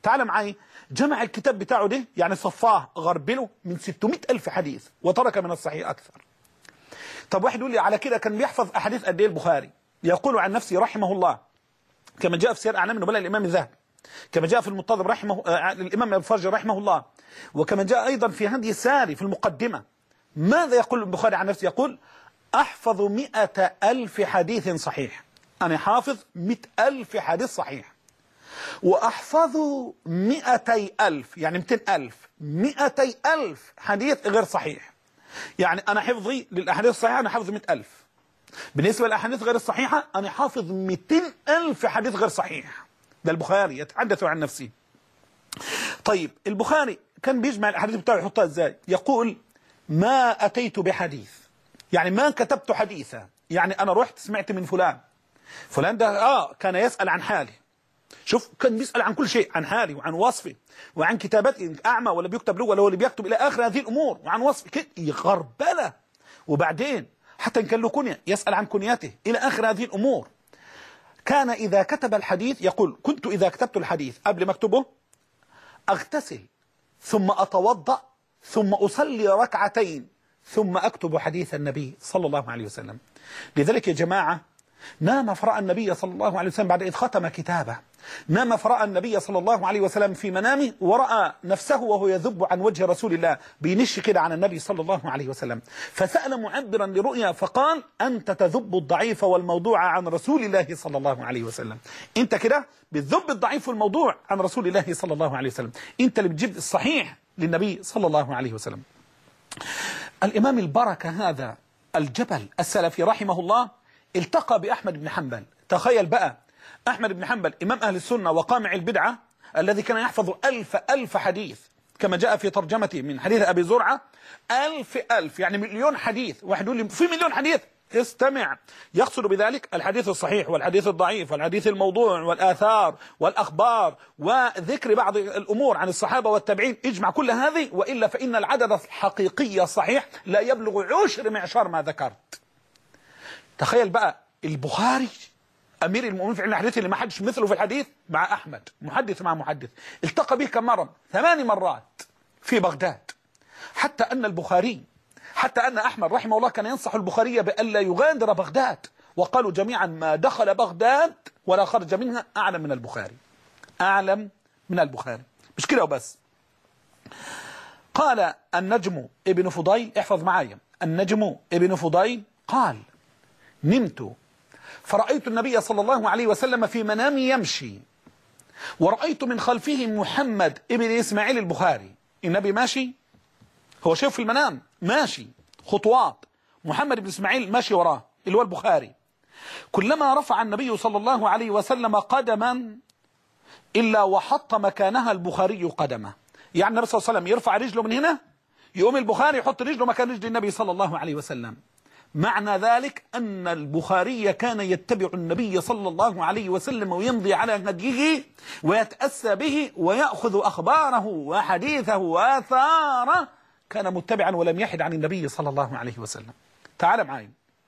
[SPEAKER 1] تعال معي، جمع الكتاب بتاعه ده، يعني صفاه غربله من 600,000 حديث وترك من الصحيح أكثر. طب واحد يقول لي على كده كان بيحفظ أحاديث قد إيه البخاري؟ يقول عن نفسه رحمه الله كما جاء في سير أعلام النبلاء الإمام الذهبي، كما جاء في المنتظم الإمام الفرج رحمه الله، وكما جاء أيضا في هدي الساري في المقدمة. ماذا يقول البخاري عن نفسه؟ يقول أحفظ 100,000 حديث صحيح. أنا حافظ 100,000 حديث صحيح، وأحفظ 200,000 يعني 200,000 200,000 حديث غير صحيح. يعني أنا حفظي للأحاديث الصحيحة أنا حافظ 100,000. بالنسبة للأحاديث غير الصحيحة أنا حافظ 200,000 حديث غير صحيح. ده البخاري يتحدث عن نفسه. طيب البخاري كان بيجمع الأحاديث بتاعه يحطها إزاي؟ يقول ما أتيت بحديث، يعني ما كتبت حديثا، يعني أنا رحت سمعت من فلان، فلان ده كان يسأل عن حالي. شوف كان بيسأل عن كل شيء، عن حالي وعن وصفي وعن كتابتي، أعمى ولا بيكتب له ولا هو اللي بيكتب، إلى آخر هذه الأمور، وعن وصفي كده يغربله. وبعدين حتى إن كان له كنية يسأل عن كنيته إلى آخر هذه الأمور. كان إذا كتب الحديث يقول كنت إذا كتبت الحديث قبل ما أكتبه أغتسل ثم أتوضأ ثم أصلي ركعتين ثم أكتب حديث النبي صلى الله عليه وسلم. لذلك يا جماعة نام فرأى النبي صلى الله عليه وسلم بعد إذ ختم كتابه، نام فرأى النبي صلى الله عليه وسلم في منامه، ورأى نفسه وهو يذب عن وجه رسول الله، بينش كده عن النبي صلى الله عليه وسلم. فسأل معبرا لرؤيا فقال أنت تذب الضعيف والموضوع عن رسول الله صلى الله عليه وسلم. أنت كده بتذب الضعيف والموضوع عن رسول الله صلى الله عليه وسلم، أنت اللي بتجيب الصحيح للنبي صلى الله عليه وسلم. الإمام البركة هذا الجبل السلفي رحمه الله التقى بأحمد بن حنبل. تخيل بقى أحمد بن حنبل إمام أهل السنة وقامع البدعة الذي كان يحفظ 1000 حديث، كما جاء في ترجمته من حديث أبي زرعة 1000 يعني 1,000,000 حديث. واحد يقول لي في 1,000,000 حديث، استمع، يقصد بذلك الحديث الصحيح والحديث الضعيف والحديث الموضوع والآثار والأخبار وذكر بعض الأمور عن الصحابة والتابعين، اجمع كل هذه، وإلا فإن العدد الحقيقي الصحيح لا يبلغ 10 معشار ما ذكرت. تخيل بقى البخاري أمير المؤمنين في علم الحديث اللي ما حدش مثله في الحديث مع أحمد، محدث مع محدث، التقى به كم مرة؟ 8 مرات في بغداد. حتى أن أحمد رحمه الله كان ينصح البخاري بألا يغادر بغداد، وقالوا جميعا ما دخل بغداد ولا خرج منها أعلم من البخاري، أعلم من البخاري. مش كده وبس، قال النجم ابن فضيل، احفظ معايا، النجم ابن فضيل قال نمت فرأيت النبي صلى الله عليه وسلم في منامي يمشي، ورأيت من خلفه محمد ابن إسماعيل البخاري. النبي ماشي، هو شايف في المنام ماشي خطوات، محمد بن إسماعيل ماشي وراه اللي هو البخاري. كلما رفع النبي صلى الله عليه وسلم قدما إلا وحط مكانها البخاري قدمه. يعني النبي صلى الله عليه وسلم يرفع رجله من هنا، يقوم البخاري يحط رجله مكان رجل النبي صلى الله عليه وسلم. معنى ذلك أن البخاري كان يتبع النبي صلى الله عليه وسلم ويمضي على هديه ويتأسى به ويأخذ أخباره وحديثه وآثاره، كان متبعا ولم يحد عن النبي صلى الله عليه وسلم. تعال معي،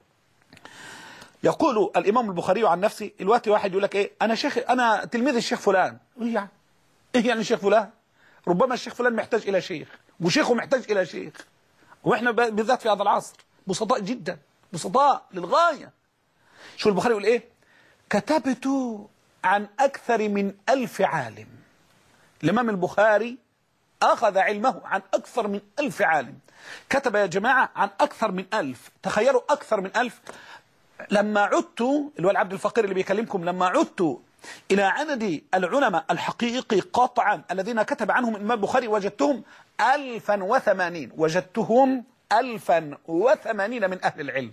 [SPEAKER 1] يقول الإمام البخاري عن نفسه، الوقت واحد يقول لك إيه، أنا تلميذ الشيخ فلان. إيه يعني الشيخ فلان؟ ربما الشيخ فلان محتاج إلى شيخ، وشيخه محتاج إلى شيخ، وإحنا بالذات في هذا العصر بسطاء جدا، بسطاء للغاية. شو البخاري يقول إيه؟ كتبت عن أكثر من 1000 عالم. الإمام البخاري أخذ علمه عن أكثر من 1000 عالم، كتب يا جماعة عن أكثر من 1000. تخيلوا أكثر من 1000. لما عدت، اللي هو العبد الفقير اللي بيكلمكم، لما عدت إلى عدد العلماء الحقيقي قاطعا الذين كتب عنهم الإمام البخاري وجدتهم 1080، وجدتهم 1080 من أهل العلم.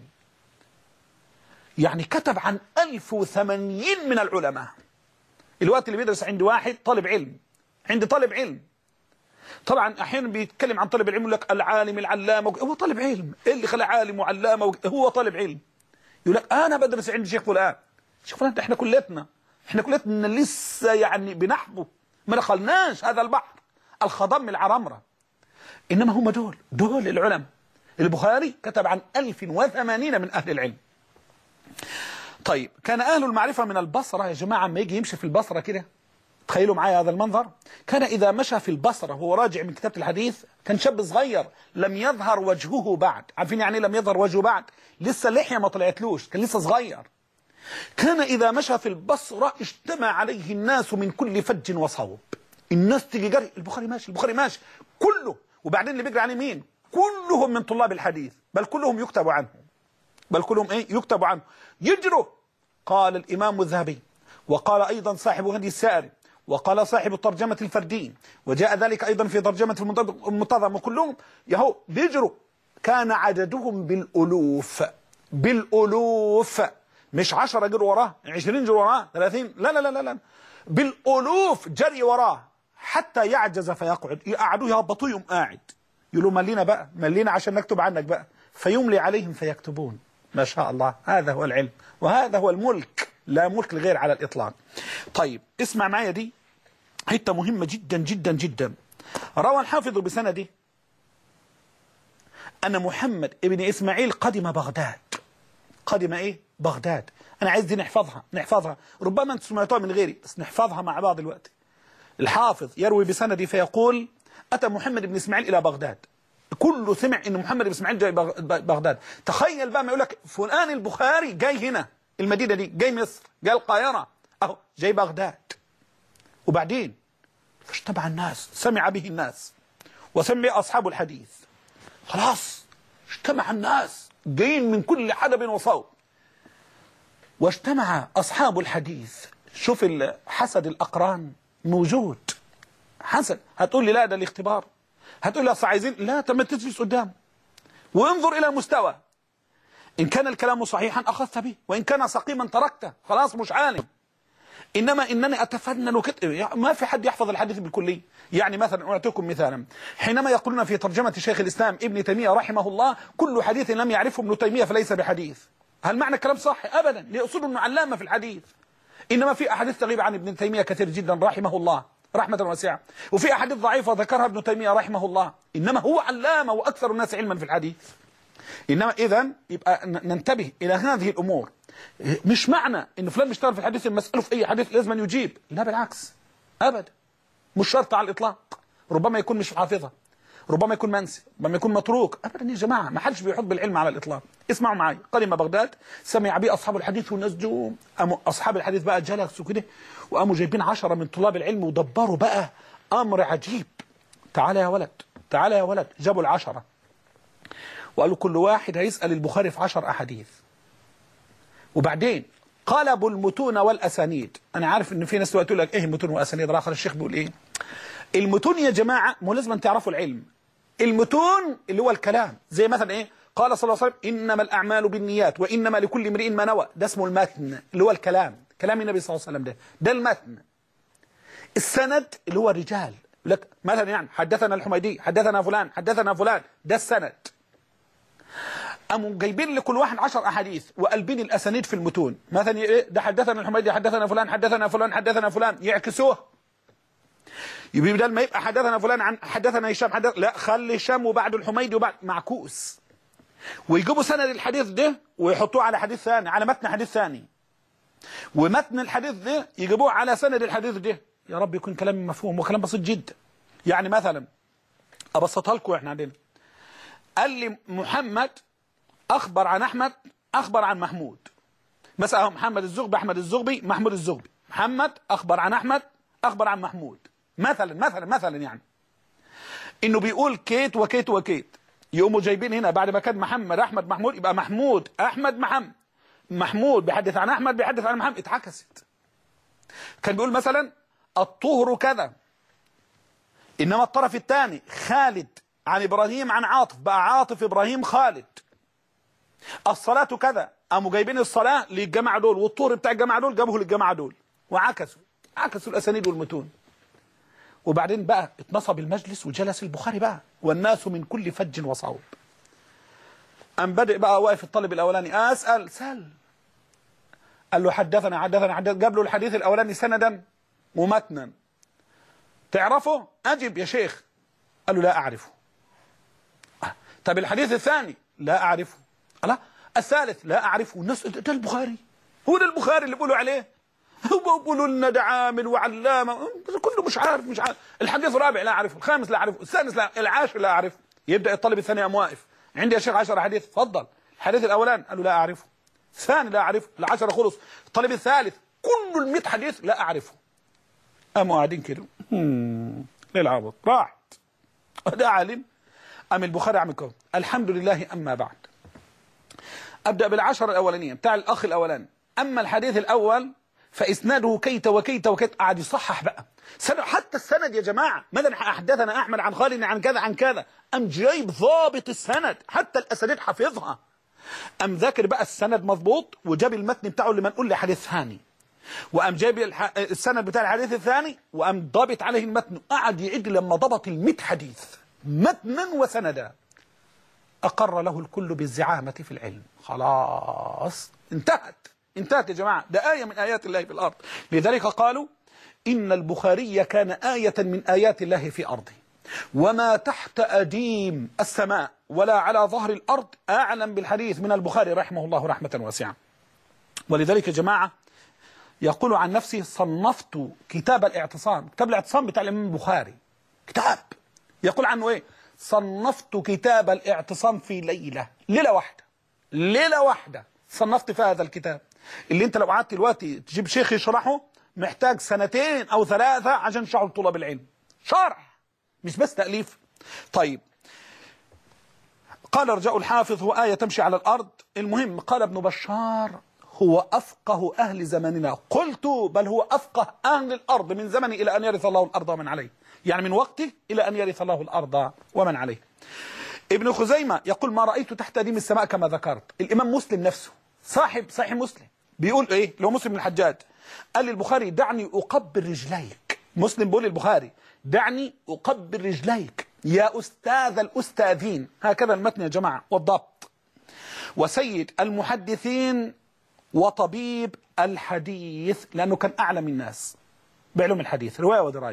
[SPEAKER 1] يعني كتب عن 1080 من العلماء. الوقت اللي بيدرس عند واحد طالب علم، عند طالب علم، طبعا أحيانا بيتكلم عن طالب العلم يقول لك العالم العلامة، هو طالب علم، إيه اللي خلى عالم وعلامة؟ هو طالب علم. يقول لك أنا بدرس عند شيخ فلان. شيخ فلان احنا كلتنا لسه يعني بنحبه، ما دخلناش هذا البحر الخضم العرمرة. إنما هم دول العلماء. البخاري كتب عن 1080 من أهل العلم. طيب كان أهل المعرفة من البصرة يا جماعة، ما يجي يمشي في البصرة كده تخيلوا معايا هذا المنظر. كان إذا مشى في البصرة وهو راجع من كتابة الحديث، كان شاب صغير لم يظهر وجهه بعد. عارفين يعني لم يظهر وجهه بعد؟ لسه اللحية ما طلعتلوش، كان لسه صغير. كان إذا مشى في البصرة اجتمع عليه الناس من كل فج وصوب. الناس تيجي جري، البخاري ماشي، البخاري ماشي كله. وبعدين اللي بيجري عليه مين؟ كلهم من طلاب الحديث، بل كلهم يكتب عنهم، بل كلهم يكتب عنه، يجروا. قال الإمام الذهبي، وقال أيضا صاحب هدي السائر، وقال صاحب الترجمة الفردي، وجاء ذلك أيضا في ترجمة المنتظم، وكلهم يهو بيجروا. كان عددهم بالألوف، بالألوف، مش 10 جروا وراه، 20 جروا وراه، 30، لا لا لا لا، بالألوف جري وراه حتى يعجز فيقعد. يقعدوه يهبطوه يقوم قاعد، يقولوا ملينا بقى، ملينا عشان نكتب عنك بقى، فيملي عليهم فيكتبون. ما شاء الله، هذا هو العلم وهذا هو الملك، لا ملك لغير على الإطلاق. طيب اسمع معايا دي حتة مهمة جدا جدا جدا. روى الحافظ بسنده أن محمد ابن إسماعيل قدم بغداد. قدم إيه؟ بغداد. أنا عايز دي نحفظها، ربما أنتم سمعتوها من غيري بس نحفظها مع بعض الوقت. الحافظ يروي بسنده فيقول أتى محمد بن إسماعيل إلى بغداد. كله سمع إن محمد بن إسماعيل جاي بغداد. تخيل بقى ما يقول لك فلان البخاري جاي هنا المدينة دي، جاي مصر، جاي القاهرة، أهو جاي بغداد. وبعدين فاشتبع الناس، سمع به الناس وسمع أصحاب الحديث. خلاص اجتمع الناس جايين من كل حدب وصوب، واجتمع أصحاب الحديث. شوف حسد الأقران موجود. حسد، هتقول لي لا ده الاختبار، هتقول لي اصل عايزين، لا طب ما تجلس قدامه وانظر إلى المستوى. إن كان الكلام صحيحا أخذت به، وإن كان سقيما تركته، خلاص مش عالم. إنما إنني أتفنن ما في حد يحفظ الحديث بالكلية. يعني مثلا أعطيكم مثالا، حينما يقولون في ترجمة شيخ الإسلام ابن تيمية رحمه الله كل حديث لم يعرفه ابن تيمية فليس بحديث، هل معنى الكلام صح؟ أبدا، ليقصدوا أنه علامة في الحديث. إنما في أحاديث تغيب عن ابن تيمية كثير جدا رحمه الله رحمة واسعة، وفي أحاديث ضعيفة ذكرها ابن تيمية رحمه الله، إنما هو علامة وأكثر الناس علما في الحديث. إنما إذن يبقى ننتبه إلى هذه الأمور. مش معنى إن فلان بيشتغل في الحديث المسألة في أي حديث لازم أن يجيب، لا بالعكس أبدا، مش شرط على الإطلاق. ربما يكون مش حافظها، ربما يكون منسي، ربما يكون متروك، أبدا يا جماعة ما حدش بيحط بالعلم على الإطلاق. اسمعوا معي، قدم بغداد، سمع به أصحاب الحديث والناس جم، أصحاب الحديث بقى جلسوا كده وقاموا جايبين 10 من طلاب العلم ودبروا بقى أمر عجيب. تعالى يا ولد، تعالى يا ولد، جابوا 10 وقالوا كل واحد هيسأل البخاري في 10 أحاديث. وبعدين قلبوا المتون والأسانيد. أنا عارف إن في ناس تقول لك إيه المتون والأسانيد، آخر الشيخ بيقول إيه؟ المتون يا جماعة مو لازم تعرفوا العلم. المتون اللي هو الكلام، زي مثلا إيه؟ قال صلى الله عليه وسلم إنما الأعمال بالنيات وإنما لكل امرئ ما نوى، ده اسمه المتن اللي هو الكلام، كلام النبي صلى الله عليه وسلم، ده المتن. السند اللي هو الرجال، لك مثلا يعني حدثنا الحميدي، حدثنا فلان، حدثنا فلان، ده السند. قاموا جايبين لكل واحد 10 أحاديث وقلبين الأسانيد في المتون، مثلا ده حدثنا الحميدي، حدثنا فلان، حدثنا فلان، حدثنا فلان، يعكسوه. يبقى بدل ما يبقى حدثنا فلان عن حدثنا هشام، لا خلي هشام وبعد الحميدي وبعد، معكوس. ويجيبوا سند الحديث ده ويحطوه على حديث ثاني، على متن حديث ثاني، ومتن الحديث ده يجيبوه على سند الحديث ده. يا رب يكون كلام مفهوم وكلام بسيط جدا. يعني مثلا أبسطها لكم، احنا عندنا قال لي محمد أخبر عن أحمد، أخبر عن محمود، مثلا محمد الزغبي، أحمد الزغبي، محمود الزغبي، محمد أخبر عن أحمد، أخبر عن محمود، مثلا يعني إنه بيقول كيت وكيت وكيت، يقوموا جايبين هنا بعد ما كان محمد أحمد محمود يبقى محمود أحمد محمد، محمود بيحدث عن أحمد بيحدث عن محمد، اتعكست. كان بيقول مثلا الطهر كذا، إنما الطرف الثاني خالد عن إبراهيم عن عاطف، بقى عاطف إبراهيم خالد. الصلاة كذا، قاموا جايبين الصلاة للجماعة دول والطهر بتاع الجماعة دول جابوه للجماعة دول، وعكسوا الأسانيد والمتون. وبعدين بقى اتنصب المجلس وجلس البخاري بقى والناس من كل فج وصوب. قام بدأ بقى واقف الطالب الأولاني، سأل قال له حدثنا، جاب له الحديث الأولاني سندا ومتنا، تعرفه؟ أجب يا شيخ. قال له لا أعرفه. طب الحديث الثاني؟ لا أعرفه. الله، الثالث لا أعرفه. الناس ده البخاري، هو ده البخاري اللي بيقولوا عليه. بيقولوا لنا ده عامل وعلامه، كله مش عارف. الحديث الرابع لا اعرفه، الخامس لا اعرفه، السادس لا، العاشر لا اعرفه. يبدا الطالب الثاني قام واقف، عندي يا شيخ 10 حديث، اتفضل. الحديث الاولاني قال له لا اعرفه، الثاني لا اعرفه، ال10 خلص. الطالب الثالث كل ال100 حديث لا اعرفه. قاموا قاعدين كده ليه العبط؟ راحت. ده عالم. قام البخاري عمل كده، الحمد لله اما بعد. ابدا بال10 الاولانيه بتاع الاخ الاولاني. اما الحديث الاول فاسناده كيت وكيت وكيت، قعد يصحح بقى حتى السند يا جماعه. مثلا حدثنا احمد عن خالد عن كذا عن كذا، ام جايب ضابط السند، حتى الاسانيد حافظها. ام ذاكر بقى السند مضبوط، وجاب المتن بتاعه اللي منقول لحديث ثاني، وام جايب السند بتاع الحديث الثاني، وام ضابط عليه المتن. قعد يعد لما ضبط ال100 حديث متنا وسندا، اقر له الكل بالزعامه في العلم. خلاص انتهت يا جماعه. ده آية من آيات الله في الأرض. لذلك قالوا إن البخاري كان آية من آيات الله في أرضه، وما تحت أديم السماء ولا على ظهر الأرض أعلم بالحديث من البخاري رحمه الله رحمة واسعة. ولذلك يا جماعة يقول عن نفسه صنفت كتاب الاعتصام. كتاب الاعتصام بتاع الإمام البخاري كتاب، يقول عنه إيه؟ صنفت كتاب الاعتصام في ليلة واحدة صنفت في هذا الكتاب، اللي انت لو قعدت دلوقتي تجيب شيخ يشرحه محتاج 2 أو 3 عشان شرح طلاب العلم، شرح مش بس تأليف. طيب، قال رجاء الحافظ هو آية تمشي على الأرض. المهم قال ابن بشار هو أفقه أهل زماننا. قلت بل هو أفقه أهل الأرض من زمنه إلى أن يرث الله الأرض ومن عليه، يعني من وقته إلى أن يرث الله الأرض ومن عليه. ابن خزيمة يقول ما رأيت تحت أديم السماء كما ذكرت. الإمام مسلم نفسه صاحب صحيح مسلم بيقول إيه؟ لو مسلم بن الحجاج قال للبخاري دعني أقبل رجليك. مسلم بيقول للبخاري دعني أقبل رجليك يا أستاذ الأستاذين. هكذا المتن يا جماعة والضبط. وسيد المحدثين وطبيب الحديث، لأنه كان أعلم الناس بعلوم الحديث رواية ودراية.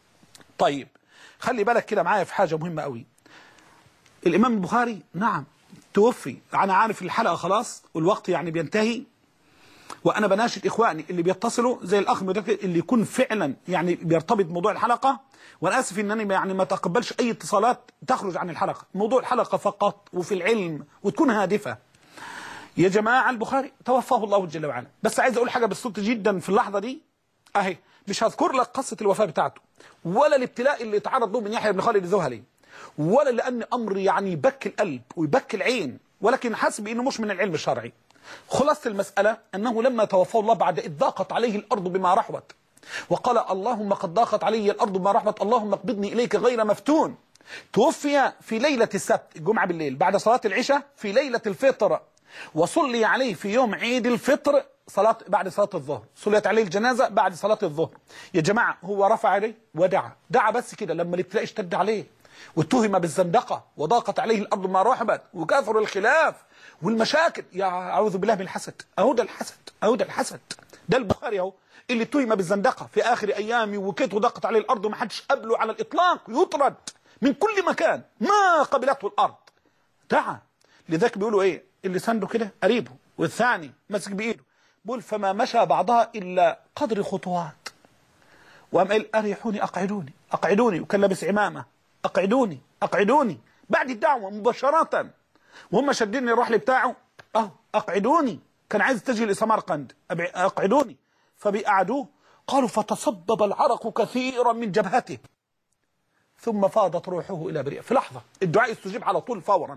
[SPEAKER 1] طيب خلي بالك كده معايا في حاجة مهمة قوي. الإمام البخاري نعم توفي، أنا عارف الحلقة خلاص والوقت يعني بينتهي، وأنا بناشد إخواني اللي بيتصلوا زي الأخ اللي يكون فعلا يعني بيرتبط بموضوع الحلقة. وأنا آسف إنني يعني ما تقبلش أي اتصالات تخرج عن الحلقة، موضوع الحلقة فقط وفي العلم وتكون هادفة. يا جماعة البخاري توفاه الله جل وعلا. بس عايز أقول حاجة بالصوت جدا في اللحظة دي أهي، مش هذكر لك قصة الوفاة بتاعته ولا الابتلاء اللي تعرض له من يحيى بن خالد الذهلي، ولا لأن أمر يعني يبكي القلب ويبكي العين، ولكن حسب إنه مش من العلم الشرعي. خلاصة المسألة أنه لما توفاه الله بعد إذ ضاقت عليه الأرض بما رحبت، وقال اللهم قد ضاقت علي الأرض بما رحبت اللهم اقبضني إليك غير مفتون. توفي في ليلة السبت الجمعة بالليل بعد صلاة العشاء في ليلة الفطر، وصلي عليه في يوم عيد الفطر بعد صلاة الظهر، صليت عليه الجنازة بعد صلاة الظهر. يا جماعة هو رفع عليه دعا بس كده لما الابتلاء اشتد عليه واتهم بالزندقة وضاقت عليه الأرض ما رحبت وكثر الخلاف والمشاكل. يا أعوذ بالله من الحسد. أهو ده الحسد. ده البخاري أهو اللي اتهم بالزندقة في آخر أيامه وكيت وضاقت عليه الأرض وما حدش قبله على الإطلاق، يطرد من كل مكان ما قبلته الأرض. دعا. لذلك بيقولوا إيه اللي سنده كده قريبه والثاني مسك بإيده، بيقول فما مشى بعضها إلا قدر خطوات، وقام قال أريحوني أقعدوني وكان لابس عمامة أقعدوني بعد الدعوة مباشرة، وهم شدين الرحل بتاعه أقعدوني، كان عايز تجي لسمرقند أقعدوني، فبيقعدوه. قالوا فتصبب العرق كثيرا من جبهته ثم فاضت روحه إلى بريئة في لحظة. الدعاء يستجيب على طول فورا.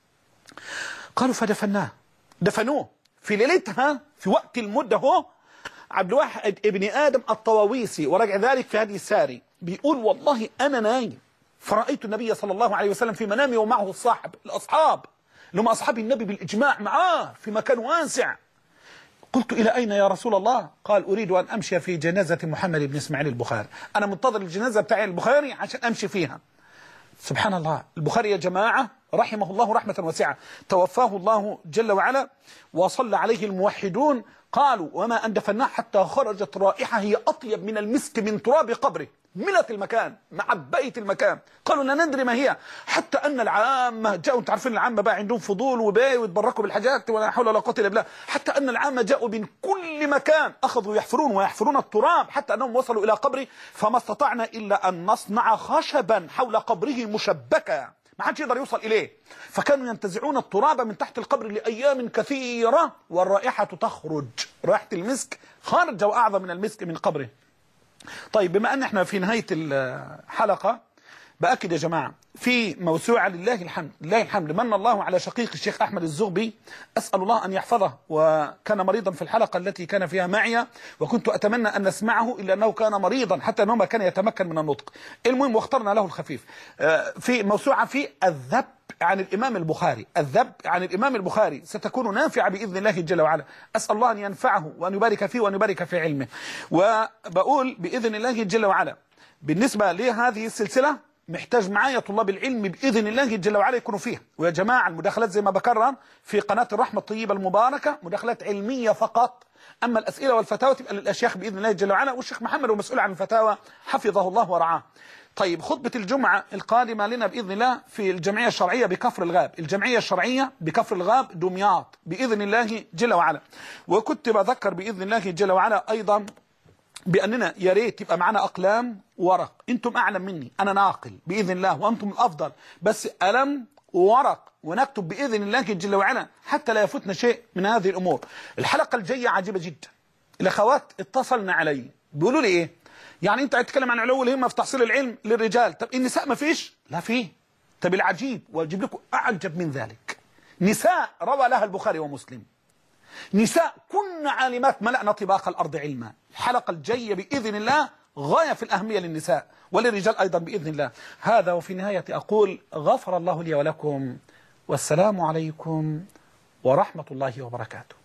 [SPEAKER 1] قالوا دفنوه في ليلتها في وقت المدة. هو عبد الواحد ابن آدم الطواويسي ورجع ذلك في هذه الساري بيقول والله أنا نايم فرأيت النبي صلى الله عليه وسلم في منامي ومعه الأصحاب اللي هم أصحاب النبي بالإجماع معاه في مكان واسع. قلت إلى أين يا رسول الله؟ قال أريد أن أمشي في جنازة محمد بن إسماعيل البخاري، أنا منتظر الجنازة بتاع البخاري عشان أمشي فيها. سبحان الله. البخاري يا جماعة رحمه الله رحمة واسعة توفاه الله جل وعلا وصلى عليه الموحدون. قالوا وما أن دفناه حتى خرجت رائحة هي أطيب من المسك من تراب قبره، ملت المكان معبئة المكان. قالوا لا ندري ما هي، حتى أن العامة جاءوا، انتم عارفين العامة بقى عندهم فضول وباي ويتبركوا بالحاجات ولا حول ولا قوة إلا بالله، حتى أن العامة جاءوا من كل كل مكان أخذوا يحفرون ويحفرون التراب حتى أنهم وصلوا إلى قبره، فما استطعنا إلا أن نصنع خشبا حول قبره مشبكا ما حدش يقدر يوصل إليه. فكانوا ينتزعون التراب من تحت القبر لأيام كثيرة، والرائحة تخرج، رائحة المسك خارجة وأعظم من المسك من قبره. طيب بما أن احنا في نهاية الحلقة، بأكد يا جماعة في موسوعة لله الحمد، لله الحمد من الله على شقيق الشيخ أحمد الزغبي، أسأل الله أن يحفظه، وكان مريضا في الحلقة التي كان فيها معي، وكنت أتمنى أن نسمعه إلا أنه كان مريضا حتى أنه ما كان يتمكن من النطق. المهم واخترنا له الخفيف. في موسوعة في الذب عن الإمام البخاري، الذب عن الإمام البخاري ستكون نافعة بإذن الله جل وعلا. أسأل الله أن ينفعه وأن يبارك فيه وأن يبارك في علمه. وبقول بإذن الله جل وعلا بالنسبة لهذه السلسلة محتاج معايا طلاب العلم بإذن الله جل وعلا يكونوا فيها. ويا جماعة المداخلات زي ما بكرر في قناة الرحمة الطيبة المباركة مداخلات علمية فقط، أما الأسئلة والفتاوى تبقى للأشياخ بإذن الله جل وعلا، والشيخ محمد هو مسؤول عن الفتاوى حفظه الله ورعاه. طيب خطبة الجمعة القادمة لنا بإذن الله في الجمعية الشرعية بكفر الغاب، الجمعية الشرعية بكفر الغاب دمياط بإذن الله جل وعلا. وكنت بذكر بإذن الله جل وعلا أيضا بأننا يا ريت يبقى معنا أقلام ورق، أنتم أعلم مني، أنا ناقل بإذن الله وأنتم الأفضل، بس قلم وورق ونكتب بإذن الله جل وعلا حتى لا يفوتنا شيء من هذه الأمور. الحلقة الجاية عجيبة جدا. الأخوات اتصلنا علي بيقولوا لي إيه؟ يعني أنت هتتكلم عن علو الهمة في تحصيل العلم للرجال، طب النساء ما فيش؟ لا فيه. طب العجيب وأجيب لكم أعجب من ذلك، نساء روى لها البخاري ومسلم، نساء كن عالمات ملأنا طباق الأرض علما. الحلقة الجاية بإذن الله غاية في الأهمية للنساء وللرجال أيضا بإذن الله. هذا وفي نهاية أقول غفر الله لي ولكم، والسلام عليكم ورحمة الله وبركاته.